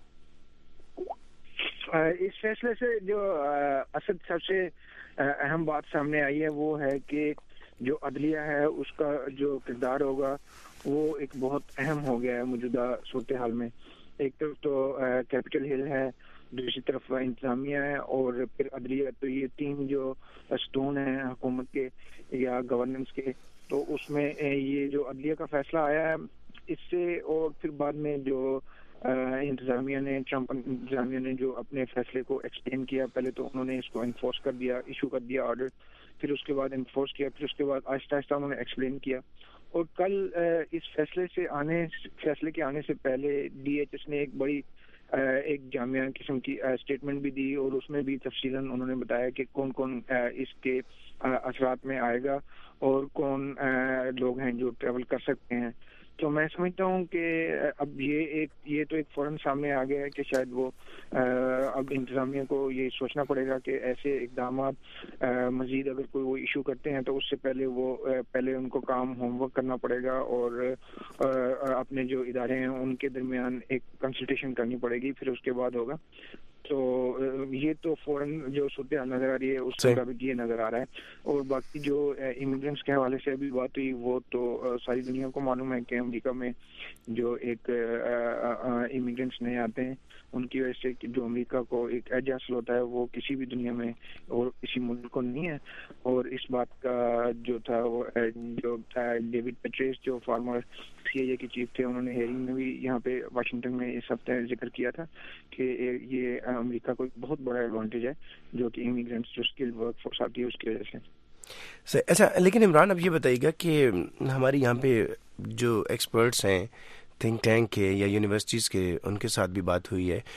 اس فیصلے سے جو اصل سب سے اہم بات سامنے آئی ہے وہ ہے کہ جو عدلیہ ہے اس کا جو کردار ہوگا وہ ایک بہت اہم ہو گیا ہے موجودہ صورتحال میں. ایک طرف تو کیپٹل ہل ہے، دوسری طرف انتظامیہ ہے، اور پھر عدلیہ. تو یہ 3 جو اسٹون ہیں حکومت کے یا گورننس کے، تو اس میں یہ جو عدلیہ کا فیصلہ آیا ہے اس سے، اور پھر بعد میں جو انتظامیہ نے ٹرمپ انتظامیہ نے جو اپنے فیصلے کو ایکسپلین کیا، پہلے تو انہوں نے اس کو انفورس کر دیا، ایشو کر دیا آرڈر، پھر اس کے بعد انفورس کیا، پھر اس کے بعد آہستہ آہستہ انہوں نے ایکسپلین کیا. اور کل اس فیصلے کے آنے سے پہلے DHS نے ایک بڑی ایک جامعہ قسم کی اسٹیٹمنٹ بھی دی، اور اس میں بھی تفصیلاً انہوں نے بتایا کہ کون کون اس کے اثرات میں آئے گا اور کون لوگ ہیں جو ٹریول کر سکتے ہیں. تو میں سمجھتا ہوں کہ اب یہ تو ایک فوراً سامنے آ گیا ہے کہ شاید وہ اب انتظامیہ کو یہ سوچنا پڑے گا کہ ایسے اقدامات مزید اگر کوئی وہ ایشو کرتے ہیں تو اس سے پہلے ان کو کام ہوم ورک کرنا پڑے گا، اور اپنے جو ادارے ہیں ان کے درمیان ایک کنسلٹیشن کرنی پڑے گی، پھر اس کے بعد ہوگا. تو یہ تو فوراً جو صورتحال نظر آ رہی ہے اس کے مطابق یہ نظر آ رہا ہے. اور باقی جو امیگرینٹس کے حوالے سے ابھی بات ہوئی وہ تو ساری دنیا کو معلوم ہے کہ امریکہ میں جو ایک امیگرینٹس نئے آتے ہیں ان کی وجہ سے جو امریکہ کو ایک ایج حاصل ہوتا ہے وہ کسی بھی دنیا میں اور کسی ملک کو نہیں ہے. اور اس بات کا جو تھا وہ جو ڈیوڈ پیٹریس جو فارمر CIA کے چیف تھے، انہوں نے ہیئرنگ میں بھی یہاں پہ واشنگٹن میں اس ہفتے ذکر کیا تھا کہ یہ امریکہ کو ایک بہت بڑا ایڈوانٹیج ہے جو کہ امیگرینٹس جو اسکل ورک فورس آتی ہے اس کی وجہ سے. اچھا، لیکن عمران اب یہ بتائیے گا کہ ہماری یہاں پہ جو ایکسپرٹس ہیں تھنک ٹینک کے یا یونیورسٹیز کے، ان کے ساتھ بھی بات ہوئی ہے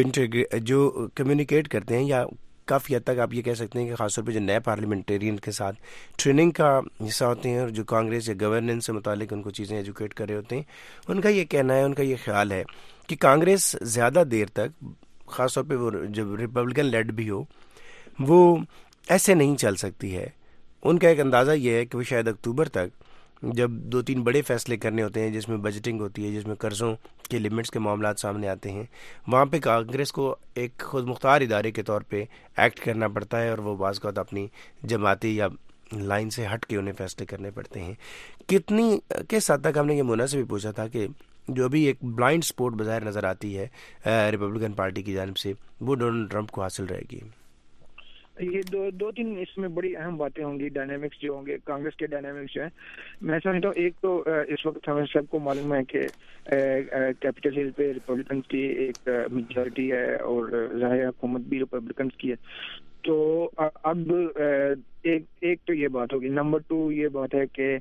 جو کمیونیکیٹ کرتے ہیں، یا کافی حد تک آپ یہ کہہ سکتے ہیں کہ خاص طور پہ جو نئے پارلیمنٹرین کے ساتھ ٹریننگ کا حصہ ہوتے ہیں اور جو کانگریس یا گورننس سے متعلق ان کو چیزیں ایجوکیٹ کر رہے ہوتے ہیں، ان کا یہ کہنا ہے، ان کا یہ خیال ہے کہ کانگریس زیادہ دیر تک، خاص طور پہ وہ جب ریپبلکن لیڈ بھی ہو، وہ ایسے نہیں چل سکتی ہے. ان کا ایک اندازہ یہ ہے کہ وہ شاید اکتوبر تک جب 2-3 بڑے فیصلے کرنے ہوتے ہیں جس میں بجٹنگ ہوتی ہے، جس میں قرضوں کے لمٹس کے معاملات سامنے آتے ہیں، وہاں پہ کانگریس کو ایک خود مختار ادارے کے طور پہ ایکٹ کرنا پڑتا ہے، اور وہ بعض اوقات اپنی جماعتی یا لائن سے ہٹ کے انہیں فیصلے کرنے پڑتے ہیں. کتنی کس حد تک ہم نے یہ مونا سے بھی پوچھا تھا کہ جو ابھی ایک بلائنڈ سپورٹ بظاہر نظر آتی ہے ریپبلکن پارٹی کی جانب سے، وہ ڈونلڈ ٹرمپ کو حاصل رہے گی. یہ 2-3 اس میں بڑی اہم باتیں ہوں گی، ڈائنامکس جو ہوں گے کانگریس کے ڈائنامکس جو ہیں. میں سمجھتا ہوں ایک تو اس وقت ہمیں سب کو معلوم ہے کہ کیپٹل ہل پہ ریپبلکنس کی ایک میجورٹی ہے اور ظاہر حکومت بھی ریپبلکنس کی ہے. تو اب ایک تو یہ بات ہوگی. نمبر 2 یہ بات ہے کہ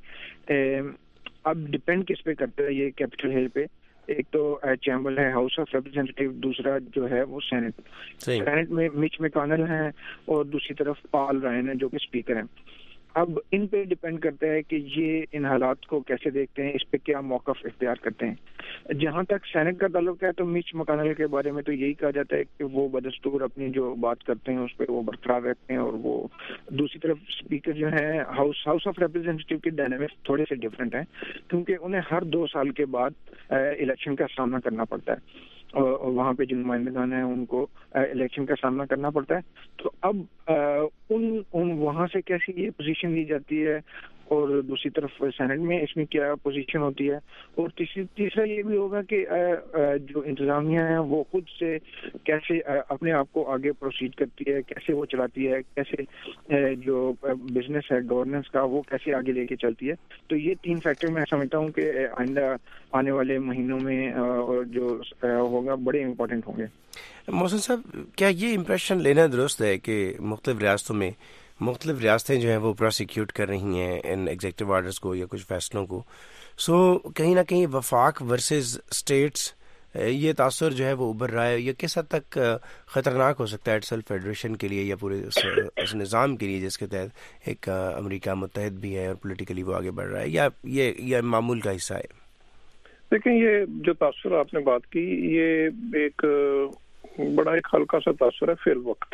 اب ڈپینڈ کس پہ کرتا ہے یہ کیپٹل ہل پہ. ایک تو چیمبر ہے ہاؤس آف ریپرزینٹیٹیو، دوسرا جو ہے وہ سینٹ میں مچ میکانل ہیں اور دوسری طرف پال رائن ہے جو کہ اسپیکر ہیں. اب ان پہ ڈپینڈ کرتا ہے کہ یہ ان حالات کو کیسے دیکھتے ہیں, اس پہ کیا موقف اختیار کرتے ہیں. جہاں تک سینٹ کا تعلق ہے تو مچ مکانل کے بارے میں تو یہی کہا جاتا ہے کہ وہ بدستور اپنی جو بات کرتے ہیں اس پہ وہ برقرار رہتے ہیں, اور وہ دوسری طرف اسپیکر جو ہیں ہاؤس آف ریپرزینٹیٹیو کے ڈائنامکس تھوڑے سے ڈفرینٹ ہیں, کیونکہ انہیں ہر 2 سال کے بعد الیکشن کا سامنا کرنا پڑتا ہے, اور وہاں پہ جو نمائندگان ہیں ان کو الیکشن کا سامنا کرنا پڑتا ہے. تو اب ان وہاں سے کیسی یہ پوزیشن لی جاتی ہے, اور دوسری طرف سینٹ میں اس میں کیا پوزیشن ہوتی ہے, اور تیسرا یہ بھی ہوگا کہ جو انتظامیہ ہے وہ خود سے کیسے اپنے آپ کو آگے پروسیڈ کرتی ہے, کیسے وہ چلاتی ہے, کیسے جو بزنس ہے گورننس کا وہ کیسے آگے لے کے چلتی ہے. تو یہ 3 فیکٹر میں سمجھتا ہوں کہ آئندہ آنے والے مہینوں میں جو ہوگا بڑے امپورٹنٹ ہوں گے. محسن صاحب, کیا یہ امپریشن لینا درست ہے کہ مختلف ریاستوں میں مختلف ریاستیں جو ہیں وہ پروسیکیوٹ کر رہی ہیں ان ایگزیکٹو آرڈرز کو یا کچھ فیصلوں کو, سو کہیں نہ کہیں وفاق ورسز اسٹیٹس یہ تاثر جو ہے وہ ابھر رہا ہے, یہ کس حد تک خطرناک ہو سکتا ہے سیلف فیڈریشن کے لیے یا پورے اس نظام کے لیے جس کے تحت ایک امریکہ متحد بھی ہے اور پولیٹیکلی وہ آگے بڑھ رہا ہے, یا یہ معمول کا حصہ ہے؟ دیکھیں, یہ جو تاثر آپ نے بات کی یہ ایک بڑا ایک ہلکا سا تاثر ہے فی الوقت.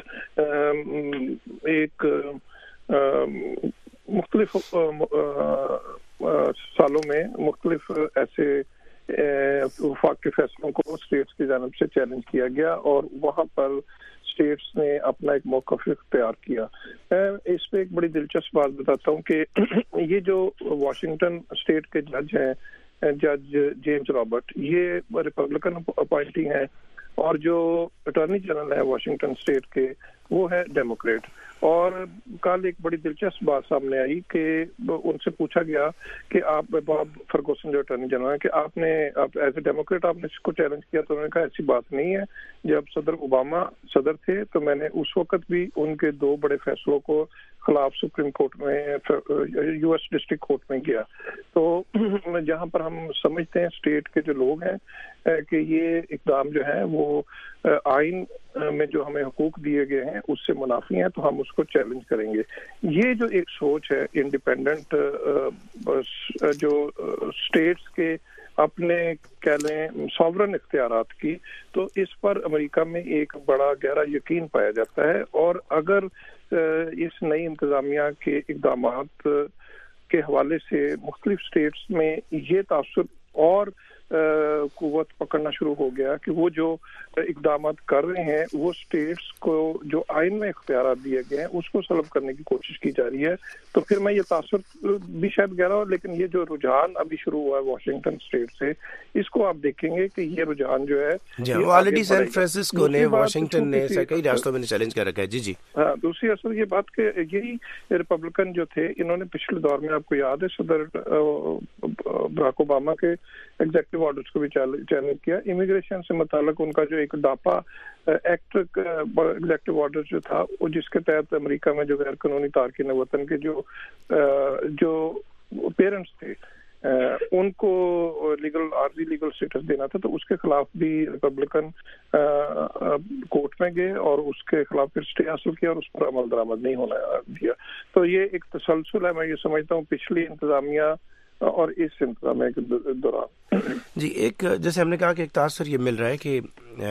ایک مختلف سالوں میں مختلف ایسے وفاق کے فیصلوں کو اسٹیٹس کی جانب سے چیلنج کیا گیا اور وہاں پر اسٹیٹس نے اپنا ایک موقف اختیار کیا. اس پہ ایک بڑی دلچسپ بات بتاتا ہوں کہ یہ جو واشنگٹن اسٹیٹ کے جج ہیں, جج جیمز رابرٹ, یہ ریپبلکن اپوائنٹی ہیں, اور جو اٹارنی جنرل ہے واشنگٹن اسٹیٹ کے وہ ہے ڈیموکریٹ. اور کل ایک بڑی دلچسپ بات سامنے آئی کہ ان سے پوچھا گیا کہ آپ باب فرگوسن جو اٹارنی جنرل ہے کہ آپ ایز اے ڈیموکریٹ آپ نے اس کو چیلنج کیا, تو انہوں نے کہا ایسی بات نہیں ہے. جب صدر اوباما صدر تھے تو میں نے اس وقت بھی ان کے 2 بڑے فیصلوں کو خلاف سپریم کورٹ میں یو ایس ڈسٹرکٹ کورٹ میں گیا. تو جہاں پر ہم سمجھتے ہیں اسٹیٹ کے جو لوگ ہیں کہ یہ اقدام جو ہے وہ آئین میں جو ہمیں حقوق دیے گئے ہیں اس سے منافی ہیں, تو ہم اس کو چیلنج کریں گے. یہ جو ایک سوچ ہے انڈیپینڈنٹ جو اسٹیٹس کے اپنے کہہ لیں ساورن اختیارات کی, تو اس پر امریکہ میں ایک بڑا گہرا یقین پایا جاتا ہے. اور اگر اس نئی انتظامیہ کے اقدامات کے حوالے سے مختلف اسٹیٹس میں یہ تاثر اور قوت پکڑنا شروع ہو گیا کہ وہ جو اقدامات کر رہے ہیں وہ اسٹیٹس کو جو آئین میں اختیارات دیے گئے ہیں اس کو سلب کرنے کی کوشش کی جا رہی ہے, تو پھر میں یہ تاثر بھی شاید گہرا ہو. لیکن یہ جو رجحان ابھی شروع ہوا ہے واشنگٹن اسٹیٹ سے, اس کو آپ دیکھیں گے کہ یہ رجحان جو ہے وہ آلریڈی سین فرانسسکو نے واشنگٹن نے کئی ریاستوں میں چیلنج کر رکھا ہے. جی ہاں, دوسری اصل یہ بات کہ یہی ریپبلکن جو تھے انہوں نے پچھلے دور میں آپ کو یاد ہے صدر براک اوباما کے ایگزیکٹو آرڈرز کو بھی چیلنج کیا. امیگریشن سے متعلق ان کا جو ایک ڈاپا ایکٹ ایگزیکٹو آرڈر جو تھا وہ جس کے تحت امریکہ میں جو غیر قانونی تارکین وطن کے جو پیرنٹس تھے ان کو عارضی لیگل اسٹیٹس دینا تھا, تو اس کے خلاف بھی ریپبلکن کورٹ میں گئے اور اس کے خلاف پھر اسٹے حاصل کیا اور اس پر عمل درآمد نہیں ہونا دیا. تو یہ ایک تسلسل ہے, میں یہ سمجھتا ہوں پچھلی انتظامیہ اور اس انتظامیہ کے دوران. جی, ایک جیسے ہم نے کہا کہ ایک تاثر یہ مل رہا ہے کہ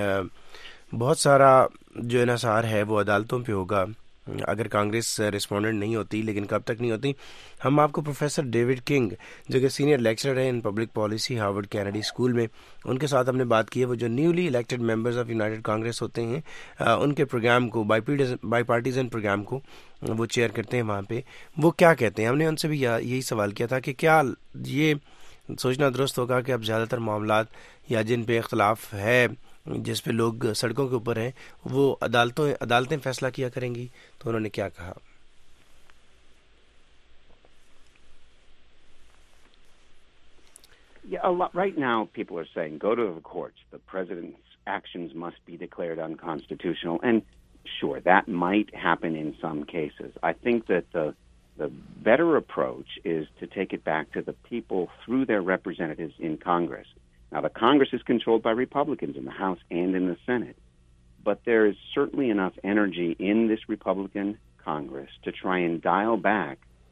بہت سارا جو انحصار ہے وہ عدالتوں پہ ہوگا اگر کانگریس رسپونڈنٹ نہیں ہوتی, لیکن کب تک نہیں ہوتی. ہم آپ کو پروفیسر ڈیوڈ کنگ جو کہ سینئر لیکچرر ہیں in public policy Harvard Kennedy School میں, ان کے ساتھ ہم نے بات کی ہے. وہ جو newly elected members of United Congress ہوتے ہیں ان کے پروگرام کو بائی پارٹیزن پروگرام کو وہ چیئر کرتے ہیں وہاں پہ. وہ کیا کہتے ہیں, ہم نے ان سے بھی یہی سوال کیا تھا کہ کیا یہ سوچنا درست ہوگا کہ اب زیادہ تر معاملات یا جن پہ اختلاف ہے جس پہ لوگ سڑکوں کے اوپر ہیں وہ عدالتیں فیصلہ کیا کریں گی. تو انہوں نے کیا کہا. Right now, people are saying, go to the courts. The president's actions must be declared unconstitutional. And sure, that might happen in some cases. I think that the better approach is to take it back to the people through their representatives in Congress. Now, the Congress is controlled by Republicans in the House and in the Senate. But there is certainly enough energy in this Republican Congress to try and dial back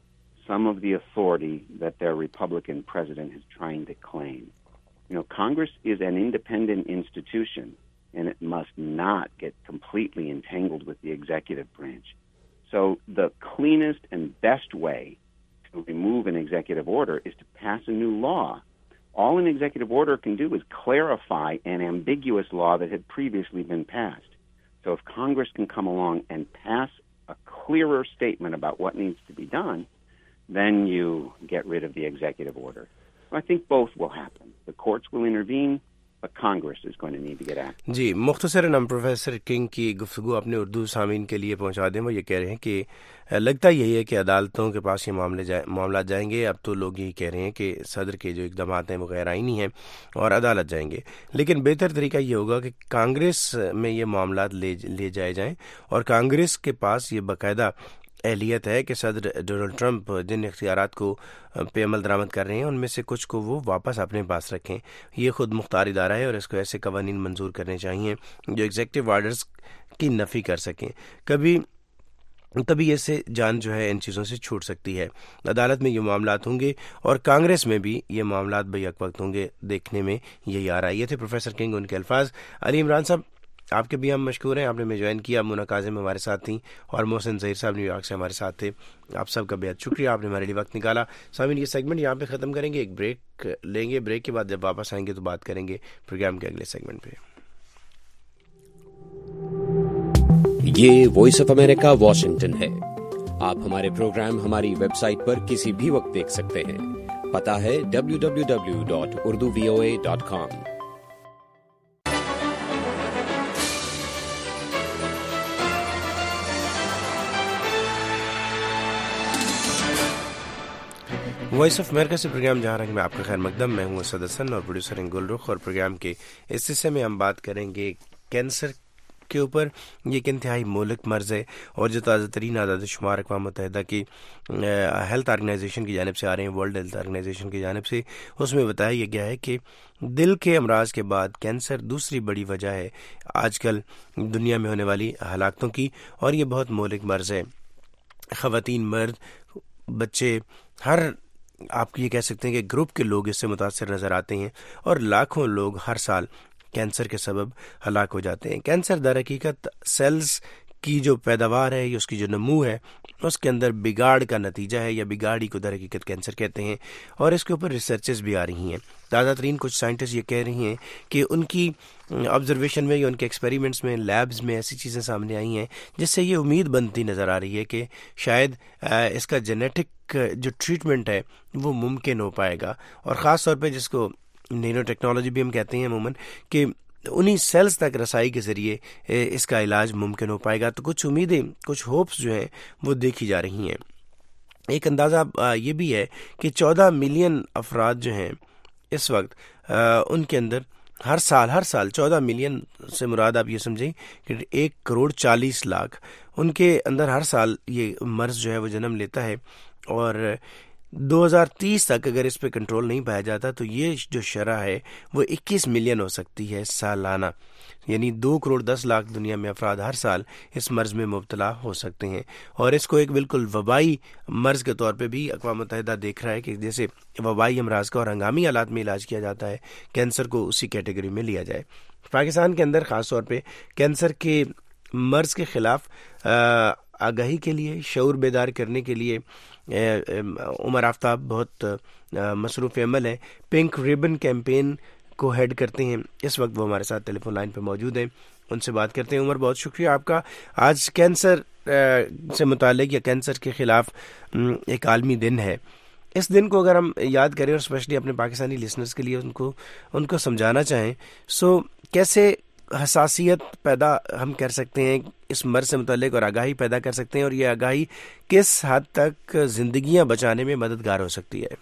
some of the authority that their Republican president is trying to claim. Congress is an independent institution, and it must not get completely entangled with the executive branch. So the cleanest and best way to remove an executive order is to pass a new law. All an executive order can do is clarify an ambiguous law that had previously been passed. So if Congress can come along and pass a clearer statement about what needs to be done, then you get rid of the executive order. I think both will happen. The courts will intervene, but Congress is going to need to get active. जी, मुख्तसरन हम professor king की गुफ्तगू अपने उर्दू सामीन के लिए पहुंचा दें। वो ये कह रहे हैं कि लगता यही है कि अदालतों के पास ये मामला जाएंगे। अब तो लोग यही कह रहे हैं कि सदर के जो इक़दाम हैं वो गैर आईनी हैं और अदालत जाएंगे, लेकिन बेहतर तरीका ये होगा कि कांग्रेस में ये मामला ले जाए जाएं और कांग्रेस के पास ये बाकायदा एहलियत है कि सदर डोनाल्ड ट्रंप जिन इख्तियारात को पे अमल दरामद कर रहे हैं उनमें से कुछ को वो वापस अपने पास रखें। ये खुद मुख्तार इदारा है और इसको ऐसे कवानीन मंजूर करने चाहिए जो एग्जीक्यूटिव ऑर्डर्स की नफ़ी कर सकें। तभी ऐसे जान जो है इन चीज़ों से छूट सकती है। अदालत में ये मामलात होंगे और कांग्रेस में भी ये मामलात बैक वक्त होंगे, देखने में यही आ रहा है। ये थे प्रोफेसर किंग, उनके अल्फाज। अली इमरान साहब, आपके भी हम मशकूर हैं, आपने में ज्वाइन किया। मुना काज़िम हमारे साथ थी और मोहसिन ज़हीर साहब न्यूयॉर्क से हमारे साथ थे। आप सबका बेहद शुक्रिया, आपने हमारे लिए वक्त निकाला। सामीन, ये सेगमेंट यहाँ पे ख़त्म करेंगे, एक ब्रेक लेंगे। ब्रेक के बाद जब वापस आएंगे तो बात करेंगे प्रोग्राम के अगले सेगमेंट पे। ये वॉइस ऑफ अमेरिका वाशिंगटन है। आप हमारे प्रोग्राम हमारी वेबसाइट पर किसी भी वक्त देख सकते हैं। पता है www.urduvoa.com। वॉइस ऑफ अमेरिका से प्रोग्राम जहाँ रंग में आपका खैर मकदम। मैं हूँ असद हसन और प्रोड्यूसर हैं गुलरुख। और प्रोग्राम के इस हिस्से में हम बात करेंगे कैंसर के ऊपर। ये एक इंतहाई मोहलिक मर्ज़ है और जो ताज़ा तरीन आदाद शुमार अक़वाम मुत्तहिदा की हेल्थ ऑर्गेनाइजेशन की जानिब से आ रहे हैं, वर्ल्ड हेल्थ ऑर्गेनाइजेशन की जानिब से, उसमें बताया गया है कि दिल के अमराज के बाद कैंसर दूसरी बड़ी वजह है आजकल दुनिया में होने वाली हलाकतों की। और ये बहुत मोहलिक मर्ज़ है। ख़वातीन, मर्द, बच्चे, हर आप ये कह सकते हैं कि ग्रुप के लोग इससे मुतासर नज़र आते हैं और लाखों लोग हर साल कैंसर के सबब हलाक हो जाते हैं। कैंसर दर हकीकत सेल्स की जो पैदावार है, उसकी जो नमू है, उसके अंदर बिगाड़ का नतीजा है, या बिगाड़ी को दर हकीकत कैंसर कहते हैं। और इसके ऊपर रिसर्चेस भी आ रही हैं। ताज़ा तरीन कुछ साइंटिस्ट ये कह रही हैं कि उनकी ऑब्जर्वेशन में या उनके एक्सपेरिमेंट्स में, लैब्स में ऐसी चीज़ें सामने आई हैं जिससे ये उम्मीद बनती नज़र आ रही है कि शायद इसका जेनेटिक जो ट्रीटमेंट है वो मुमकिन हो पाएगा। और ख़ास तौर पे जिसको नैनो टेक्नोलॉजी भी हम कहते हैं अमूमन, कि उन्हीं सेल्स तक रसाई के ज़रिए इसका इलाज मुमकिन हो पाएगा। तो कुछ उम्मीदें, कुछ होप्स जो हैं वो देखी जा रही हैं। एक अंदाज़ा ये भी है कि 14 मिलियन अफराद जो हैं इस वक्त उनके अंदर हर साल 14 मिलियन से मुराद आप ये समझें कि 1,40,00,000 उनके अंदर हर साल ये मर्ज़ जो है वो जन्म लेता है। और 2030 तक अगर इस पे कंट्रोल नहीं पाया जाता तो ये जो शरह है वो 21 मिलियन हो सकती है सालाना, यानी 2,10,00,000 दुनिया में अफराद हर साल इस मर्ज़ में मुब्तला हो सकते हैं। और इसको एक बिल्कुल वबाई मर्ज़ के तौर पे भी अक़वाम मुत्तहिदा देख रहा है कि जैसे वबाई अमराज का और हंगामी हालात में इलाज किया जाता है, कैंसर को उसी कैटेगरी में लिया जाए। पाकिस्तान के अंदर ख़ास तौर पर कैंसर के मर्ज़ के ख़िलाफ़ आगाही के लिए, शऊर बेदार करने के लिए उमर आफ्ताब बहुत मसरूफ़ अमल है। पिंक रिबन कैंपेन को हेड करते हैं। इस वक्त वो हमारे साथ टेलीफोन लाइन पर मौजूद हैं, उनसे बात करते हैं। उमर, बहुत शुक्रिया आपका। आज कैंसर से मुताल्लिक़ या कैंसर के ख़िलाफ़ एक आलमी दिन है। इस दिन को अगर हम याद करें और स्पेशली अपने पाकिस्तानी लिसनर्स के लिए उनको समझाना चाहें, सो कैसे हसासियत पैदा हम कर सकते हैं इस मर्ज़ से मुताल्लिक़ और आगाही पैदा कर सकते हैं, और ये आगाही किस हद तक ज़िंदगियां बचाने में मददगार हो सकती है?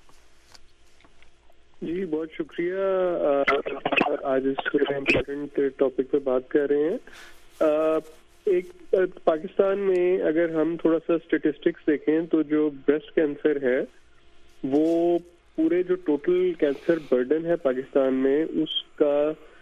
जी, बहुत शुक्रिया। आज इस इम्पोर्टेंट टॉपिक पे बात कर रहे हैं। एक पाकिस्तान में अगर हम थोड़ा सा स्टेटिस्टिक्स देखें तो जो ब्रेस्ट कैंसर है वो पूरे जो टोटल कैंसर बर्डन है पाकिस्तान में उसका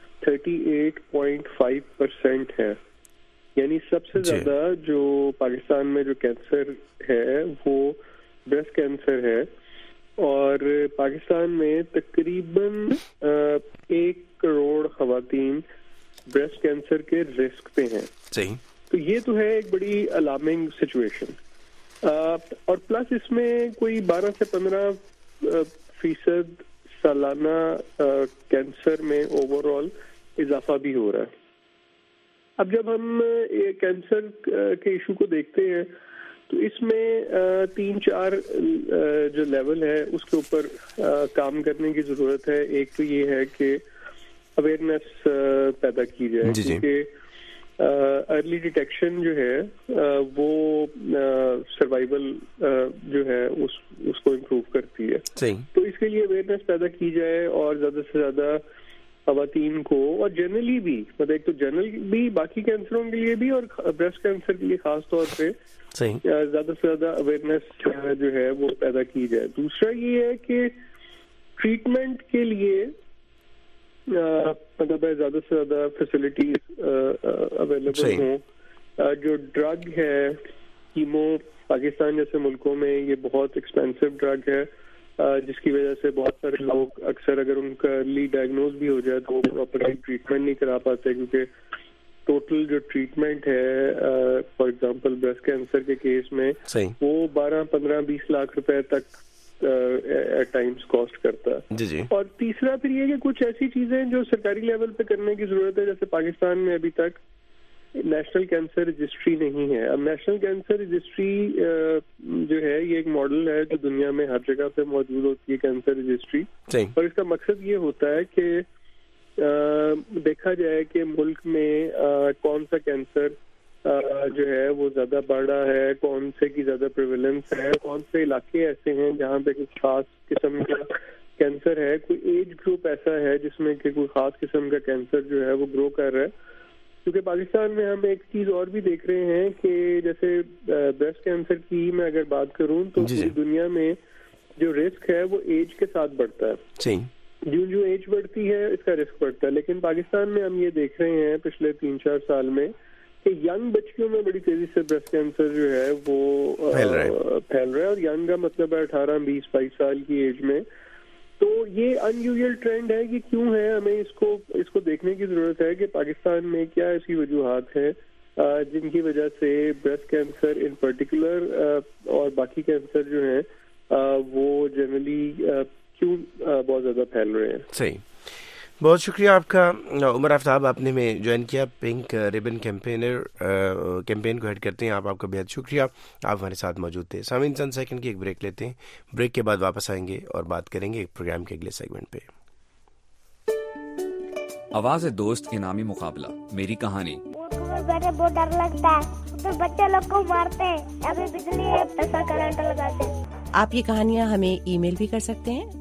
38.5% है। यानी सबसे ज्यादा जो पाकिस्तान में जो कैंसर है वो بریسٹ کینسر ہے اور پاکستان میں تقریباً 1 کروڑ خواتین بریسٹ کینسر کے رسک پہ ہیں. صحیح. تو یہ تو ہے ایک بڑی الارمنگ سچویشن. اور پلس اس میں کوئی 12 سے 15% سالانہ کینسر میں اوور آل اضافہ بھی ہو رہا ہے. اب جب ہم کینسر کے ایشو کو دیکھتے ہیں تو اس میں 3-4 جو لیول ہے اس کے اوپر کام کرنے کی ضرورت ہے. ایک تو یہ ہے کہ اویئرنیس پیدا کی جائے, کیونکہ ارلی ڈیٹیکشن جو ہے وہ سروائیول جو ہے اس کو امپروو کرتی ہے. تو اس کے لیے اویئرنیس پیدا کی جائے اور زیادہ سے زیادہ خواتین کو, اور جنرلی بھی, مطلب ایک تو جنرل بھی باقی کینسروں کے لیے بھی اور بریسٹ کینسر کے لیے خاص طور پہ زیادہ سے زیادہ اویئرنیس جو ہے وہ پیدا کی جائے. دوسرا یہ ہے کہ ٹریٹمنٹ کے لیے مطلب زیادہ سے زیادہ فیسلٹیز اویلیبل ہوں. جو ڈرگ ہے کیمو, پاکستان جیسے ملکوں میں یہ بہت ایکسپینسو ڈرگ ہے, جس کی وجہ سے بہت سارے لوگ اکثر اگر ان کا ارلی ڈائگنوز بھی ہو جائے تو وہ پراپرلی ٹریٹمنٹ نہیں کرا پاتے, کیونکہ ٹوٹل جو ٹریٹمنٹ ہے فار ایگزامپل بریسٹ کینسر کے کیس میں وہ 12-15-20 لاکھ روپے تک ایٹ ٹائمز کاسٹ کرتا ہے. اور تیسرا پھر یہ کہ کچھ ایسی چیزیں جو سرکاری لیول پہ کرنے کی ضرورت ہے, جیسے پاکستان میں ابھی تک نیشنل کینسر رجسٹری نہیں ہے. اب نیشنل کینسر رجسٹری جو ہے یہ ایک ماڈل ہے جو دنیا میں ہر جگہ پہ موجود ہوتی ہے, کینسر رجسٹری, اور اس کا مقصد یہ ہوتا ہے کہ دیکھا جائے کہ ملک میں کون سا کینسر جو ہے وہ زیادہ بڑھ رہا ہے, کون سے کی زیادہ پریویلنس ہے, کون سے علاقے ایسے ہیں جہاں پہ کچھ خاص قسم کا کینسر ہے, کوئی ایج گروپ ایسا ہے جس میں کہ کوئی خاص قسم کا کینسر جو ہے وہ گرو کر رہا ہے. کیونکہ پاکستان میں ہم ایک چیز اور بھی دیکھ رہے ہیں کہ جیسے بریسٹ کینسر کی میں اگر بات کروں تو پوری دنیا میں جو رسک ہے وہ ایج کے ساتھ بڑھتا ہے. جو ایج بڑھتی ہے اس کا رسک بڑھتا ہے. لیکن پاکستان میں ہم یہ دیکھ رہے ہیں پچھلے 3-4 سال میں کہ ینگ بچیوں میں بڑی تیزی سے بریسٹ کینسر جو ہے وہ پھیل رہا ہے. اور ینگ کا مطلب ہے 18-20-22 سال کی ایج میں. تو یہ ان یوزل ٹرینڈ ہے کہ کیوں ہے, ہمیں اس کو دیکھنے کی ضرورت ہے کہ پاکستان میں کیا ایسی وجوہات ہیں جن کی وجہ سے بریسٹ کینسر ان پرٹیکولر اور باقی کینسر جو ہیں وہ جنرلی کیوں بہت زیادہ پھیل رہے ہیں. صحیح. بہت شکریہ آپ کا عمر آفتاب, آپ نے میں جوائن کیا پنک ریبن کیمپین کو ہیڈ کرتے ہیں. آپ کا بہت شکریہ, آپ ہمارے ساتھ موجود تھے. سامعین چند سیکنڈ کی ایک بریک لیتے ہیں, بریک کے بعد واپس آئیں گے اور بات کریں گے ایک پروگرام کے اگلے سیگمنٹ پہ. آواز دوست انعامی مقابلہ میری کہانی. بیٹھے بہت ڈر لگتا ہے, تو بچے لوگ کو مارتے ہیں, ابھی بجلی ایسا کرنٹ لگاتے ہیں. آپ یہ کہانیاں ہمیں ای میل بھی کر سکتے ہیں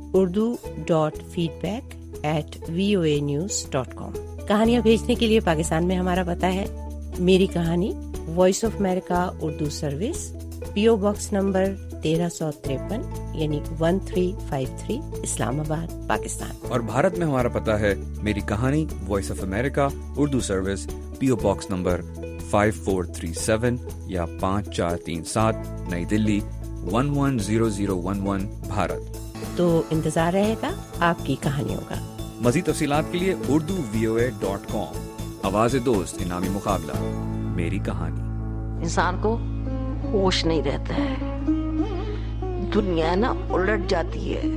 urdu.feedback@voanews.com. کہانیاں بھیجنے کے لیے پاکستان میں ہمارا پتہ ہے میری کہانی, voice of America Urdu service, PO box number 1353 یعنی 1353 اسلام آباد پاکستان. اور بھارت میں ہمارا پتہ ہے میری کہانی, voice of America Urdu service, PO box number 5437 یا 5437 نئی دلی 110011 بھارت. تو انتظار رہے گا آپ کی کہانیوں کا. مزید تفصیلات کے لیے urduvoa.com. آواز دوست انعامی مقابلہ میری کہانی. انسان کو ہوش نہیں رہتا ہے, دنیا نا الٹ جاتی ہے.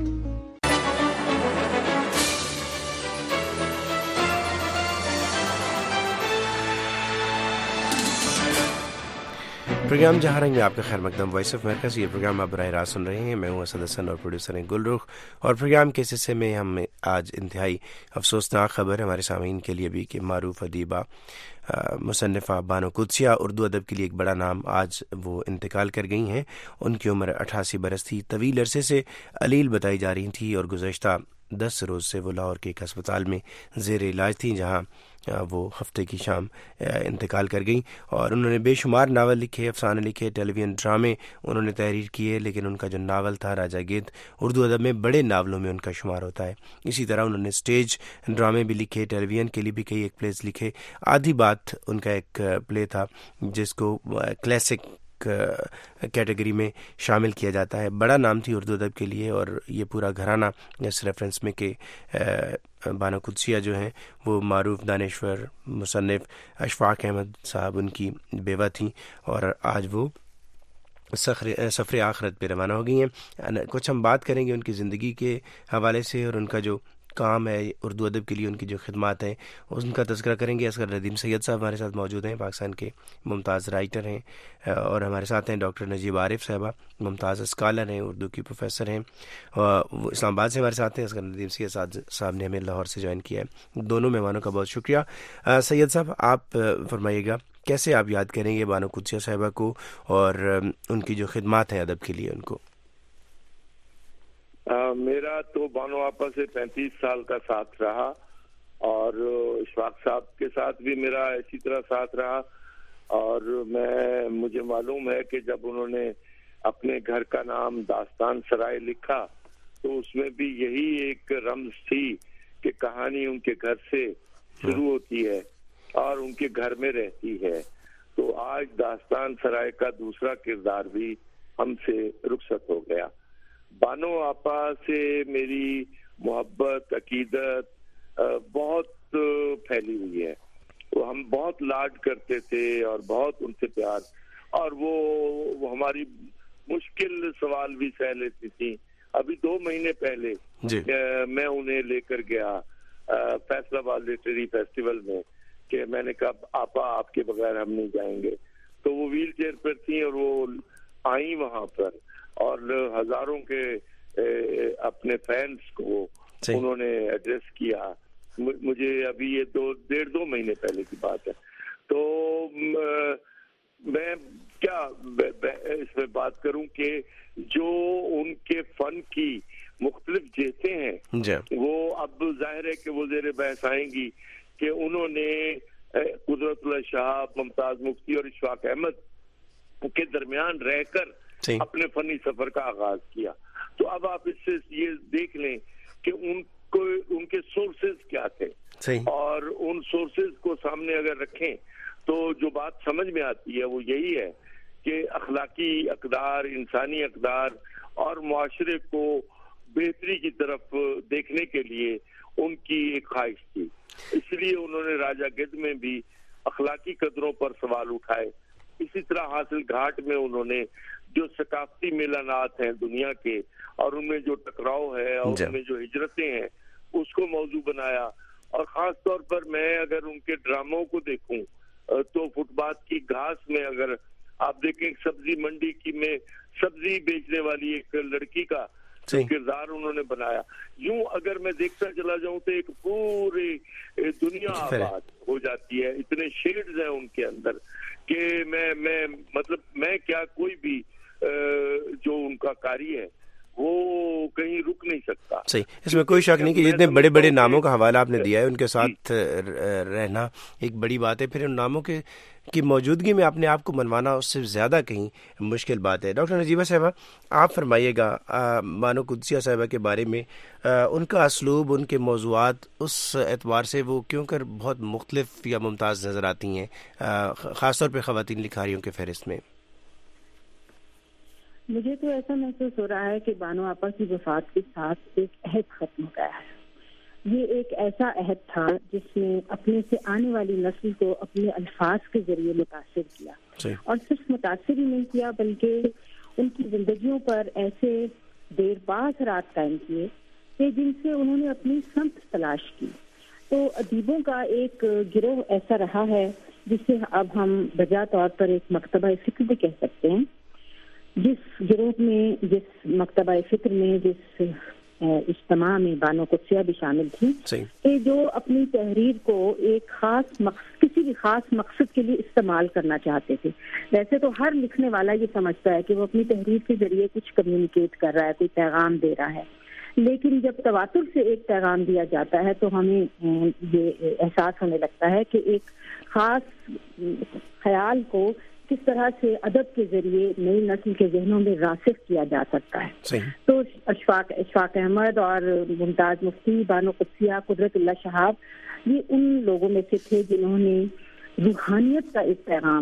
پروگرام جہاں رنگ میں آپ کا خیر مقدم وائس آف امریکہ سے. یہ پروگرام آپ براہ راست سن رہے ہیں. میں ہوں اسد حسن اور پروڈیوسر ہیں گل رخ. اور پروگرام کے حصے میں ہم آج انتہائی افسوسناک خبر ہمارے سامعین کے لیے بھی کہ معروف ادیبہ مصنفہ بانو قدسیہ, اردو ادب کے لیے ایک بڑا نام, آج وہ انتقال کر گئی ہیں. ان کی عمر 88 برس تھی. طویل عرصے سے علیل بتائی جا رہی تھی اور گزشتہ 10 روز سے وہ لاہور کے ایک ہسپتال میں زیر علاج تھیں, جہاں وہ ہفتے کی شام انتقال کر گئیں. اور انہوں نے بے شمار ناول لکھے, افسانے لکھے, ٹیلی ویژن ڈرامے انہوں نے تحریر کیے, لیکن ان کا جو ناول تھا راجہ گید اردو ادب میں بڑے ناولوں میں ان کا شمار ہوتا ہے. اسی طرح انہوں نے اسٹیج ڈرامے بھی لکھے, ٹیلی ویژن کے لیے بھی کئی ایک پلیز لکھے. آدھی بات ان کا ایک پلے تھا جس کو کلاسک ایک کیٹیگری میں شامل کیا جاتا ہے. بڑا نام تھی اردو ادب کے لیے, اور یہ پورا گھرانہ اس ریفرنس میں کہ بانو قدسیہ جو ہیں وہ معروف دانشور مصنف اشفاق احمد صاحب ان کی بیوہ تھیں, اور آج وہ سفر آخرت پہ روانہ ہو گئی ہیں. کچھ ہم بات کریں گے ان کی زندگی کے حوالے سے, اور ان کا جو کام ہے اردو ادب کے لیے, ان کی جو خدمات ہیں ان کا تذکرہ کریں گے. اصغر ندیم سید صاحب ہمارے ساتھ موجود ہیں, پاکستان کے ممتاز رائٹر ہیں, اور ہمارے ساتھ ہیں ڈاکٹر نجیب عارف صاحبہ, ممتاز اسکالر ہیں, اردو کی پروفیسر ہیں, وہ اسلام آباد سے ہمارے ساتھ ہیں. اصغر ندیم سید صاحب نے ہمیں لاہور سے جوائن کیا ہے. دونوں مہمانوں کا بہت شکریہ. سید صاحب آپ فرمائیے گا کیسے آپ یاد کریں گے بانو قدسیہ صاحبہ کو اور ان کی جو خدمات ہیں ادب کے لیے ان کو؟ میرا تو بانو آپا سے 35 سال کا ساتھ رہا, اور اشفاق صاحب کے ساتھ بھی میرا اسی طرح ساتھ رہا. اور مجھے معلوم ہے کہ جب انہوں نے اپنے گھر کا نام داستان سرائے لکھا تو اس میں بھی یہی ایک رمز تھی کہ کہانی ان کے گھر سے شروع ہوتی ہے اور ان کے گھر میں رہتی ہے. تو آج داستان سرائے کا دوسرا کردار بھی ہم سے رخصت ہو گیا. بانو آپا سے میری محبت عقیدت بہت پھیلی ہوئی ہے. وہ ہم بہت لاڈ کرتے تھے اور بہت ان سے پیار, اور وہ ہماری مشکل سوال بھی سہ لیتی تھی. ابھی 2 مہینے پہلے میں انہیں لے کر گیا فیصل آباد لٹریری فیسٹیول میں, کہ میں نے کہا آپا آپ کے بغیر ہم نہیں جائیں گے. تو وہ ویل چیئر پر تھیں اور وہ آئیں وہاں پر, اور ہزاروں کے اپنے فینس کو انہوں نے ایڈریس کیا. مجھے ابھی یہ 1.5-2 مہینے پہلے کی بات ہے. تو میں کیا اس میں بات کروں کہ جو ان کے فن کی مختلف جہتیں ہیں وہ اب ظاہر ہے کہ وہ زیر بحث آئیں گی, کہ انہوں نے قدرت اللہ شہاب, ممتاز مفتی اور اشفاق احمد کے درمیان رہ کر اپنے فنی سفر کا آغاز کیا. تو اب آپ اس سے یہ دیکھ لیں کہ ان کے سورسز کیا تھے, اور ان سورسز کو سامنے اگر رکھیں تو جو بات سمجھ میں آتی ہے وہ یہی ہے کہ اخلاقی اقدار, انسانی اقدار اور معاشرے کو بہتری کی طرف دیکھنے کے لیے ان کی ایک خواہش تھی. اس لیے انہوں نے راجہ گد میں بھی اخلاقی قدروں پر سوال اٹھائے. اسی طرح حاصل گھاٹ میں انہوں نے جو ثقافتی میلانات ہیں دنیا کے, اور ان میں جو ٹکراؤ ہے اور ان میں جو ہجرتیں ہیں اس کو موضوع بنایا. اور خاص طور پر میں اگر ان کے ڈراموں کو دیکھوں تو فٹ پاتھ کی گھاس میں اگر آپ دیکھیں سبزی منڈی کی میں سبزی بیچنے والی ایک لڑکی کا کردار انہوں نے بنایا, یوں اگر میں دیکھتا چلا جاؤں تو ایک پوری دنیا آباد ہو جاتی ہے. اتنے شیڈز ہیں ان کے اندر کہ میں کیا کوئی بھی جو ان کا کاری ہے وہ کہیں رک نہیں سکتا. صحیح, اس میں کوئی شک نہیں کہ جتنے بڑے بڑے ناموں کا حوالہ آپ نے دیا ہے ان کے ساتھ رہنا ایک بڑی بات ہے. پھر ان ناموں کی موجودگی میں اپنے آپ کو منوانا اس سے زیادہ کہیں مشکل بات ہے. ڈاکٹر نجیبہ صاحبہ آپ فرمائیے گا بانو قدسیہ صاحبہ کے بارے میں, ان کا اسلوب, ان کے موضوعات اس اعتبار سے وہ کیوں کر بہت مختلف یا ممتاز نظر آتی ہیں, خاص طور پہ خواتین لکھاریوں کے فہرست میں؟ مجھے تو ایسا محسوس ہو رہا ہے کہ بانو آپا کی وفات کے ساتھ ایک عہد ختم ہو گیا ہے. یہ ایک ایسا عہد تھا جس نے اپنے سے آنے والی نسل کو اپنے الفاظ کے ذریعے متاثر کیا, اور صرف متاثر ہی نہیں کیا بلکہ ان کی زندگیوں پر ایسے دیر پا اثرات قائم کیے کہ جن سے انہوں نے اپنی سمت تلاش کی. تو ادیبوں کا ایک گروہ ایسا رہا ہے جسے اب ہم بجا طور پر ایک مکتبہ فکر بھی کہہ سکتے ہیں, جس گروہ میں, جس مکتبہ فکر میں, جس اجتماع میں بانو قدسیہ بھی شامل تھی, کہ جو اپنی تحریر کو ایک خاص کسی بھی خاص مقصد کے لیے استعمال کرنا چاہتے تھے. ویسے تو ہر لکھنے والا یہ سمجھتا ہے کہ وہ اپنی تحریر کے ذریعے کچھ کمیونیکیٹ کر رہا ہے, کوئی پیغام دے رہا ہے, لیکن جب تواتر سے ایک پیغام دیا جاتا ہے تو ہمیں یہ احساس ہونے لگتا ہے کہ ایک خاص خیال کو کس طرح سے ادب کے ذریعے نئی نسل کے ذہنوں میں راسخ کیا جا سکتا ہے. تو اشفاق احمد اور ممتاز مفتی, بانو قدسیہ, قدرت اللہ شہاب, یہ ان لوگوں میں سے تھے جنہوں نے روحانیت کا ایک پیغام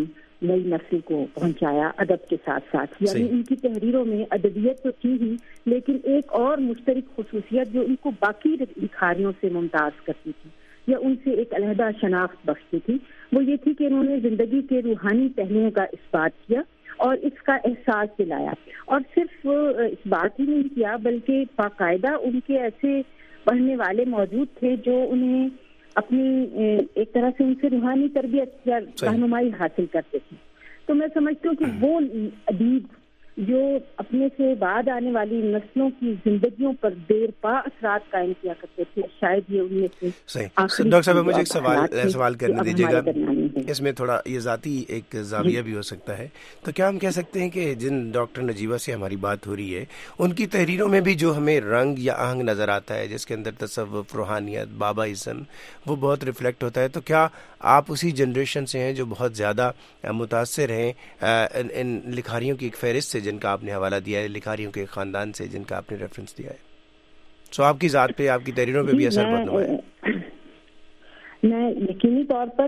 نئی نسل کو پہنچایا ادب کے ساتھ ساتھ. یعنی ان کی تحریروں میں ادبیت تو تھی ہی، لیکن ایک اور مشترک خصوصیت جو ان کو باقی لکھاریوں سے ممتاز کرتی تھی یا ان سے ایک علیحدہ شناخت بخشتی تھی، وہ یہ تھی کہ انہوں نے زندگی کے روحانی پہلوؤں کا اثبات کیا اور اس کا احساس دلایا. اور صرف اس بات ہی نہیں کیا بلکہ باقاعدہ ان کے ایسے پڑھنے والے موجود تھے جو انہیں اپنی ایک طرح سے ان سے روحانی تربیت یا رہنمائی حاصل کرتے تھے. تو میں سمجھتی ہوں کہ وہ ادیب جو اپنے سے بعد آنے والی نسلوں کی زندگیوں پر دیر پا اثرات قائم کیا کرتے تھے، شاید یہ ان میں سے ڈاکٹر صاحب مجھے ایک سوال کرنے دیجیے گا، اس میں تھوڑا یہ ذاتی ایک زاویہ بھی ہو سکتا ہے. تو کیا ہم کہہ سکتے ہیں کہ جن ڈاکٹر نجیبہ سے ہماری بات ہو رہی ہے ان کی تحریروں میں بھی جو ہمیں رنگ یا آہنگ نظر آتا ہے جس کے اندر تصوف، روحانیت، بابائزم وہ بہت ریفلیکٹ ہوتا ہے، تو کیا آپ اسی جنریشن سے ہیں جو بہت زیادہ متاثر ہیں ان لکھاریوں کی ایک فہرست سے جن کا آپ نے حوالہ دیا ہے، لکھاریوں کے خاندان سے جن کا آپ نے ریفرنس دیا ہے؟ سو آپ کی ذات پہ، آپ کی تحریروں پہ بھی اثر بہت نمایاں ہے. میں یقینی طور پر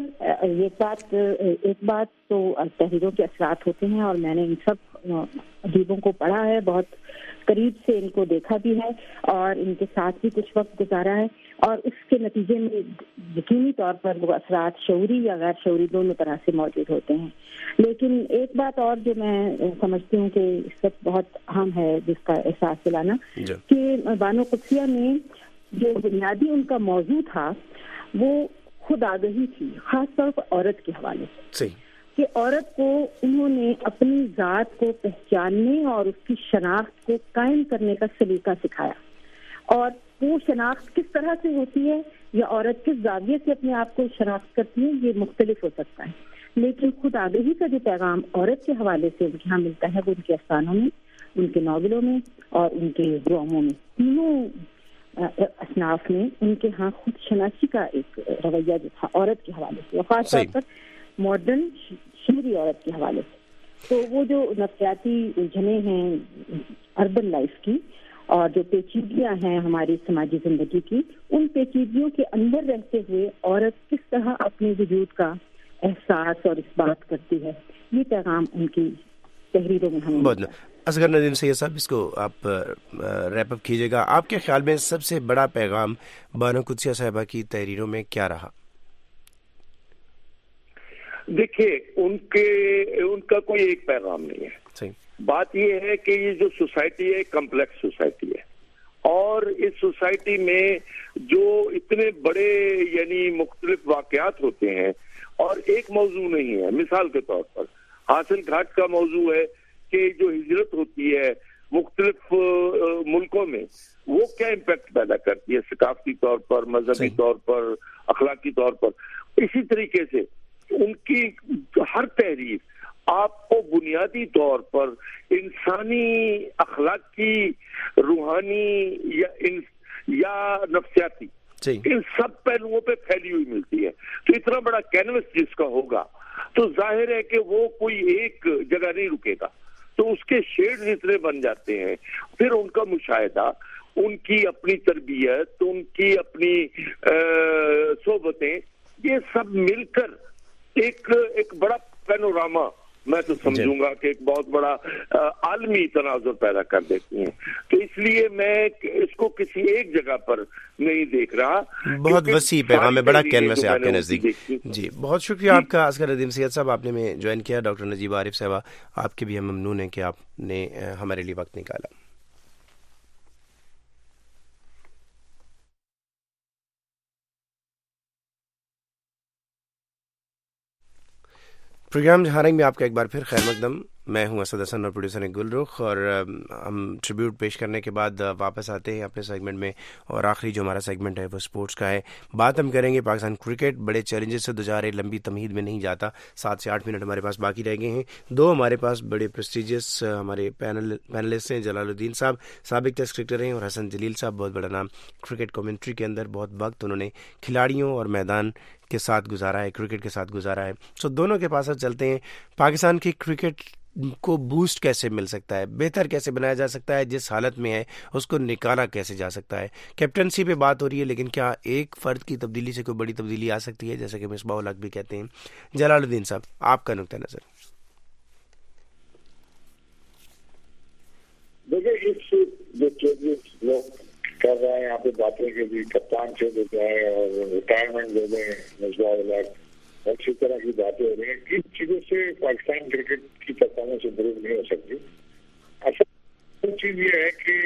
ایک بات تو تحریروں کے اثرات ہوتے ہیں، اور میں نے ان سب ادیبوں کو پڑھا ہے، بہت قریب سے ان کو دیکھا بھی ہے اور ان کے ساتھ بھی کچھ وقت گزارا ہے، اور اس کے نتیجے میں یقینی طور پر وہ اثرات شعوری یا غیر شعوری دونوں طرح سے موجود ہوتے ہیں. لیکن ایک بات اور جو میں سمجھتی ہوں کہ اس وقت بہت اہم ہے جس کا احساس دلانا، کہ بانو قدسیہ میں جو بنیادی ان کا موضوع تھا وہ خود آگہی تھی، خاص طور پر عورت کے حوالے سے، کہ عورت کو انہوں نے اپنی ذات کو پہچاننے اور اس کی شناخت کو قائم کرنے کا سلیقہ سکھایا. اور وہ شناخت کس طرح سے ہوتی ہے یا عورت کس زاویے سے اپنے آپ کو شناخت کرتی ہے یہ مختلف ہو سکتا ہے، لیکن خود آگہی کا جو پیغام عورت کے حوالے سے یہاں ملتا ہے وہ ان کے افسانوں میں، ان کے ناولوں میں اور ان کے ڈراموں میں، تینوں اصناف میں ان کے ہاں خود شناسی کا ایک رویہ جو تھا عورت کے حوالے سے، اور خاص طور پر ماڈرن شہری عورت کے حوالے سے. تو وہ جو نفسیاتی الجھنیں ہیں اربن لائف کی اور جو پیچیدگیاں ہیں ہماری سماجی زندگی کی، ان پیچیدگیوں کے اندر رہتے ہوئے عورت کس طرح اپنے وجود کا احساس اور اس بات کرتی ہے، یہ پیغام ان کی تحریروں میں ہمیں بہت. اصغر ندیم سید صاحب، اس کو آپ ریپ اپ کیجیے گا. آپ کے خیال میں سب سے بڑا پیغام بانو قدسیہ صاحبہ کی تحریروں میں کیا رہا؟ دیکھیے ان کا کوئی ایک پیغام نہیں ہے. بات یہ ہے کہ یہ جو سوسائٹی ہے کمپلیکس سوسائٹی ہے، اور اس سوسائٹی میں جو اتنے بڑے یعنی مختلف واقعات ہوتے ہیں اور ایک موضوع نہیں ہے. مثال کے طور پر حاصل گھاٹ کا موضوع ہے کہ جو ہجرت ہوتی ہے مختلف ملکوں میں وہ کیا امپیکٹ پیدا کرتی ہے ثقافتی طور پر، مذہبی طور پر، اخلاقی طور پر. اسی طریقے سے ان کی ہر تحریر آپ کو بنیادی طور پر انسانی، اخلاقی، روحانی یا نفسیاتی ان سب پہلوؤں پہ پھیلی ہوئی ملتی ہے. تو اتنا بڑا کینوس جس کا ہوگا تو ظاہر ہے کہ وہ کوئی ایک جگہ نہیں رکے گا، تو اس کے شیڈز اتنے بن جاتے ہیں. پھر ان کا مشاہدہ، ان کی اپنی تربیت، ان کی اپنی صحبتیں، یہ سب مل کر ایک بڑا پینوراما میں تو سمجھوں گا کہ ایک بہت بڑا عالمی تناظر پیدا کر دیتی ہیں. تو اس لیے میں اس کو کسی ایک جگہ پر نہیں دیکھ رہا. بہت وسیع پیغام ہے، بڑا کینوس ہے آپ کے نزدیک. جی بہت شکریہ آپ کا اصغر ندیم سید صاحب، آپ نے میں جوائن کیا. ڈاکٹر نجیبہ عارف صاحبہ، آپ کے بھی ہم ممنون ہیں کہ آپ نے ہمارے لیے وقت نکالا. پروگرام جہاں رنگ میں آپ کا ایک بار پھر خیر مقدم. میں ہوں اسد حسن اور پروڈیوسر ہیں گل رخ، اور ہم ٹریبیوٹ پیش کرنے کے بعد واپس آتے ہیں اپنے سیگمنٹ میں، اور آخری جو ہمارا سیگمنٹ ہے وہ سپورٹس کا ہے. بات ہم کریں گے پاکستان کرکٹ بڑے چیلنجز سے گزارے، لمبی تمہید میں نہیں جاتا. 7 سے 8 منٹ ہمارے پاس باقی رہ گئے ہیں. 2 ہمارے پاس بڑے پریسٹیجیس ہمارے پینلسٹ ہیں. جلال الدین صاحب سابق ٹیسٹ کرکٹر ہیں، اور حسن جلیل صاحب بہت بڑا نام کرکٹ کمنٹری کے اندر. بہت وقت انہوں نے کھلاڑیوں اور میدان کے ساتھ گزارا ہے، کرکٹ کے ساتھ گزارا ہے. سو دونوں کے پاس چلتے ہیں. پاکستان کی کرکٹ को बूस्ट कैसे मिल सकता है, बेहतर कैसे बनाया जा सकता है, जिस हालत में है उसको निकाला कैसे जा सकता है? कैप्टनसी पे बात हो रही है, लेकिन क्या एक फर्द की तब्दीली से कोई बड़ी तब्दीली आ सकती है, जैसे कि मिसबाह उल हक भी कहते हैं? जलालुद्दीन साहब, आपका नुक्ता नजर। देखिए, इस जो चेंजेस लोग कर रहे हैं यहाँ पे बातें के भी कप्तान चेंज हो जाए और रिटायरमेंट दे दें मिसबाह उल हक, इसी तरह की बातें हो रही हैं। इन चीजों से पाकिस्तान क्रिकेट की परफॉर्मेंस इम्प्रूव नहीं हो सकती। असल चीज ये है कि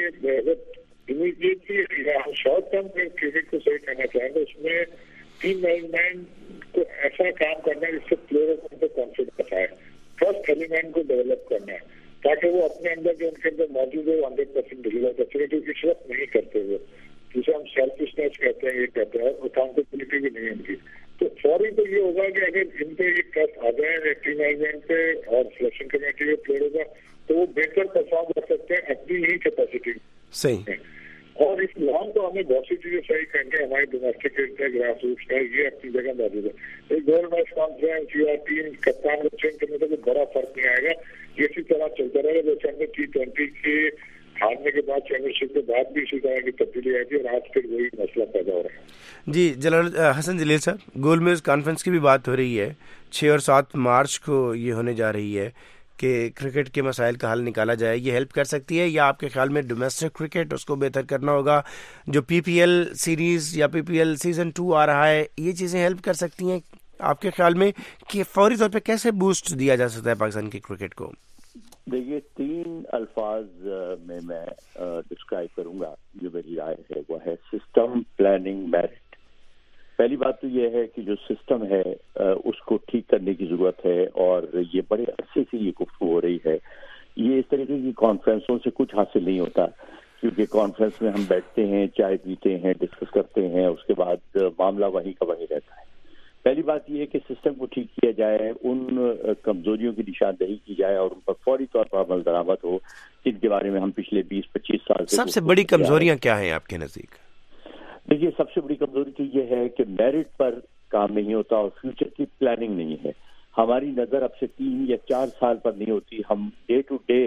इमीडिएटली हम शॉर्ट टर्म में क्रिकेट को सही करना चाहें तो उसमें टीम मैनेजमेंट को ऐसा काम करना है जिससे प्लेयरों को कॉन्फिडेंस आए, ट्रस्ट एलिमेंट को डेवलप करना है ताकि वो अपने अंदर जो उनके अंदर मौजूद है 100% डिलीवर कर सके, जो इस वक्त नहीं करते हुए, जिसे हम सेल्फिशनेस कहते हैं, ये कहते हैं, अकाउंटेबिलिटी भी नहीं है उनकी। तो फौरी तो ये होगा कि अगर इन पे ये ट्रस्ट आ जाए टीम मैनेजमेंट पे और सिलेक्शन कमेटी के प्लेयरों का, तो वो बेहतर परफॉर्म कर सकते हैं अपनी ही कैपेसिटी सही। और इस लॉन्ग तो हमें बहुत सी चीजें सही करके हमारे डोमेस्टिक क्रिकेट है, ग्रास रूट्स का, ये अपनी जगह मौजूद है। एक गोल्ड मैच कॉन्फ्रेंस या टीम कप्तान को चेंज करने से कोई बड़ा फर्क नहीं आएगा, ये इसी तरह चलता रहेगा। जैसे हमने T20 के हारने के बाद चैंपियनशिप के बाद भी इसी तरह की तब्दीली आई थी और आज फिर वही मसला पैदा हो रहा है। जी हसन जलील साहब, गोल्ड मैच कॉन्फ्रेंस की भी बात हो रही है, 6 और 7 मार्च को ये होने जा रही है कि क्रिकेट के मसाइल का हल निकाला जाए। ये हेल्प कर सकती है, या आपके ख्याल में डोमेस्टिक क्रिकेट उसको बेहतर करना होगा? जो PPL सीरीज या PPL सीजन 2 आ रहा है, ये चीज़ें हेल्प कर सकती हैं आपके ख्याल में कि फौरी तौर पे कैसे बूस्ट दिया जा सकता है पाकिस्तान की क्रिकेट को? देखिए, 3 अल्फाज में मैं डिस्क्राइब करूंगा जो मेरी राय है, वो है सिस्टम, प्लानिंग, मेरिट। पहली बात तो ये है कि जो सिस्टम है उसको ठीक करने की जरूरत है, और ये बड़े अरसे से ये गुफ्तगू हो रही है। ये इस तरीके की कॉन्फ्रेंसों से कुछ हासिल नहीं होता, क्योंकि कॉन्फ्रेंस में हम बैठते हैं, चाय पीते हैं, डिस्कस करते हैं, उसके बाद मामला वहीं का वहीं रहता है। पहली बात ये है कि सिस्टम को ठीक किया जाए, उन कमजोरियों की निशानदेही की जाए और उन पर फौरी तौर पर अमल दरामद हो, जिनके बारे में हम पिछले 20-25 साल से। सबसे बड़ी कमजोरियां क्या हैं आपके नजदीक? देखिए, सबसे बड़ी कमजोरी तो ये है कि मेरिट पर काम नहीं होता और फ्यूचर की प्लानिंग नहीं है। हमारी नजर अब से 3 या 4 साल पर नहीं होती। हम डे टू डे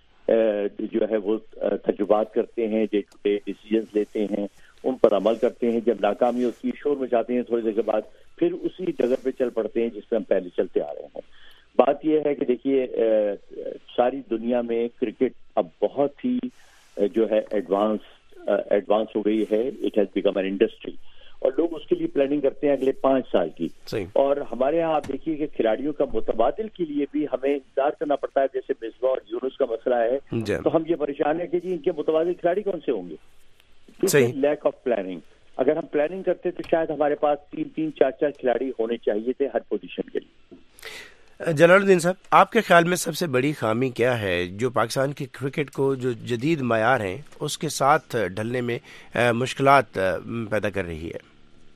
जो है वो तजुर्बात करते हैं, डे टू डे डिसीजंस लेते हैं, उन पर अमल करते हैं। जब नाकामी होती है, शोर मचाते हैं, थोड़ी देर के बाद फिर उसी जगह पे चल पड़ते हैं जिससे हम पहले चलते आ रहे हैं। बात यह है कि देखिए, सारी दुनिया में क्रिकेट अब बहुत ही जो है एडवांस हो गई है। It has become an industry, और लोग उसके लिए प्लानिंग करते हैं अगले 5 साल की। और हमारे यहाँ आप देखिए कि खिलाड़ियों का मुतबादिल के लिए भी हमें इंतजार करना पड़ता है। जैसे मिसबाह और यूनुस का मसला है, तो हम ये परेशान है कि जी इनके मुतबादिल खिलाड़ी कौन से होंगे? Lack of planning. अगर हम प्लानिंग करते तो शायद हमारे पास 3-3, 4-4 खिलाड़ी होने चाहिए थे हर पोजीशन के लिए। जलालुद्दीन साहब, आपके ख्याल में सबसे बड़ी खामी क्या है जो पाकिस्तान की क्रिकेट को, जो जदीद मयार हैं, उसके साथ ढलने में मुश्किलात पैदा कर रही है?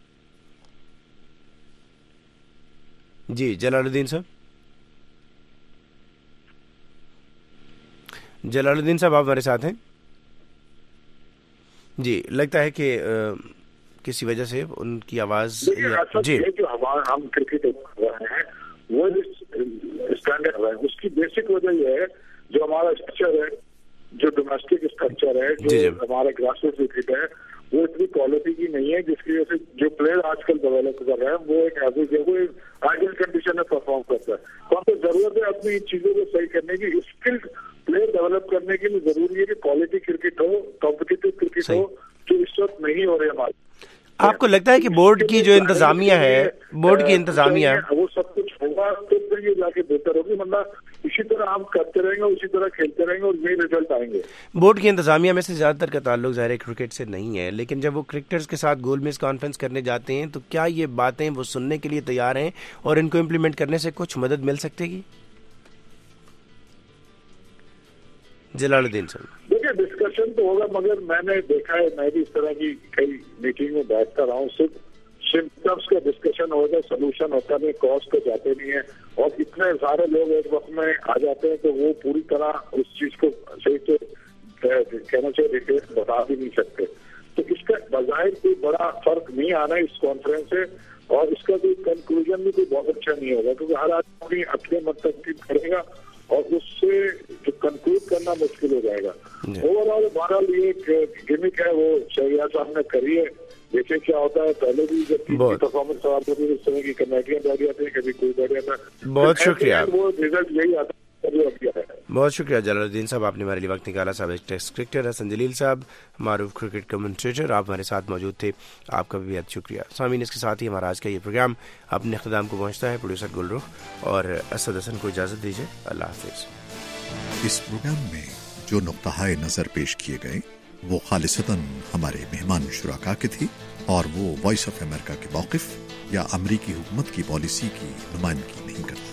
जी जलालुद्दीन साहब। जलालुद्दीन साहब, आप हमारे साथ हैं? जी, लगता है कि किसी वजह से उनकी आवाज जी जो हम क्रिकेट कर रहे हैं वो स्टैंडर्ड है, उसकी बेसिक वजह यह है जो हमारा स्ट्रक्चर है, जो डोमेस्टिक स्ट्रक्चर है, जो हमारा ग्रास रूट क्रिकेट है, वो इतनी क्वालिटी की नहीं है, जिसकी वजह से जो प्लेयर आजकल डेवलप कर रहे हैं वो एक एवरेज है, वो आइडियल कंडीशन में परफॉर्म करता है। तो हमको जरूरत है अपनी इन चीजों को सही करने की। स्किल्ड प्लेयर डेवलप करने के लिए जरूरी है कि क्वालिटी क्रिकेट हो, कॉम्पिटिटिव क्रिकेट हो, जो इस वक्त नहीं हो रहे हमारे। आपको लगता है कि बोर्ड की जो इंतजामिया है, बोर्ड की इंतजामिया है, वो सब कुछ होगा तो फिर ये जाके बेहतर होगी, वरना इसी तरह हम करते रहेंगे, उसी तरह खेलते रहेंगे और यही रिजल्ट आएंगे। बोर्ड की इंतजामिया में से ज्यादातर का ताल्लुक ज़ाहिर है क्रिकेट से नहीं है, लेकिन जब वो क्रिकेटर्स के साथ गोल मेज कॉन्फ्रेंस करने जाते हैं तो क्या ये बातें वो सुनने के लिए तैयार हैं और इनको इम्प्लीमेंट करने से कुछ मदद मिल सकती? जलालुद्दीन साहब, देखिए डिस्कशन तो होगा, मगर मैंने देखा है, मैं भी इस तरह की कई मीटिंग में बैठता रहा हूँ, सिर्फ सिम्टम्स का डिस्कशन होगा, सोल्यूशन होता नहीं, कॉज पे जाते नहीं है, और इतने सारे लोग एक वक्त में आ जाते हैं तो वो पूरी तरह उस चीज को सही से कहना चाहिए डिटेल बता भी नहीं सकते। तो इसका बजाय कोई बड़ा फर्क नहीं आना इस कॉन्फ्रेंस से, और इसका कोई कंक्लूजन भी कोई बहुत अच्छा नहीं होगा, क्योंकि हर आदमी अपने मत तक करेगा اور اس سے جو کنکلوڈ کرنا مشکل ہو جائے گا. اوور آل ہمارا لیے گمک ہے وہ شہریار صاحب نے کری ہے, دیکھیں کیا ہوتا ہے. پہلے بھی جب پرفارمنس خراب ہوتی ہے اس طرح کی کمیٹیاں بیٹھ جاتی ہیں, کبھی کوئی بیٹھ جاتا ہے. بہت شکریہ, وہ ریزلٹ یہی آتا ہے. بہت شکریہ جلال الدین صاحب, آپ نے ہمارے لیے وقت نکالا. سابق ٹیسٹ کرکٹر حسن جلیل صاحب, معروف کرکٹ کمنٹریٹر, آپ ہمارے ساتھ موجود تھے, آپ کا بھی بہت شکریہ. سامعین, اس کے ساتھ ہی ہمارا آج کا یہ پروگرام اپنے اختتام کو پہنچتا ہے. پروڈیوسر گلرخ اور اسد حسن کو اجازت دیجیے. اللہ حافظ. اس پروگرام میں جو نقطۂ نظر پیش کیے گئے وہ خالصتاً ہمارے مہمان شرکاء کے تھی اور وہ وائس آف امریکہ کے موقف یا امریکی حکومت کی پالیسی کی نمائندگی نہیں کرتے.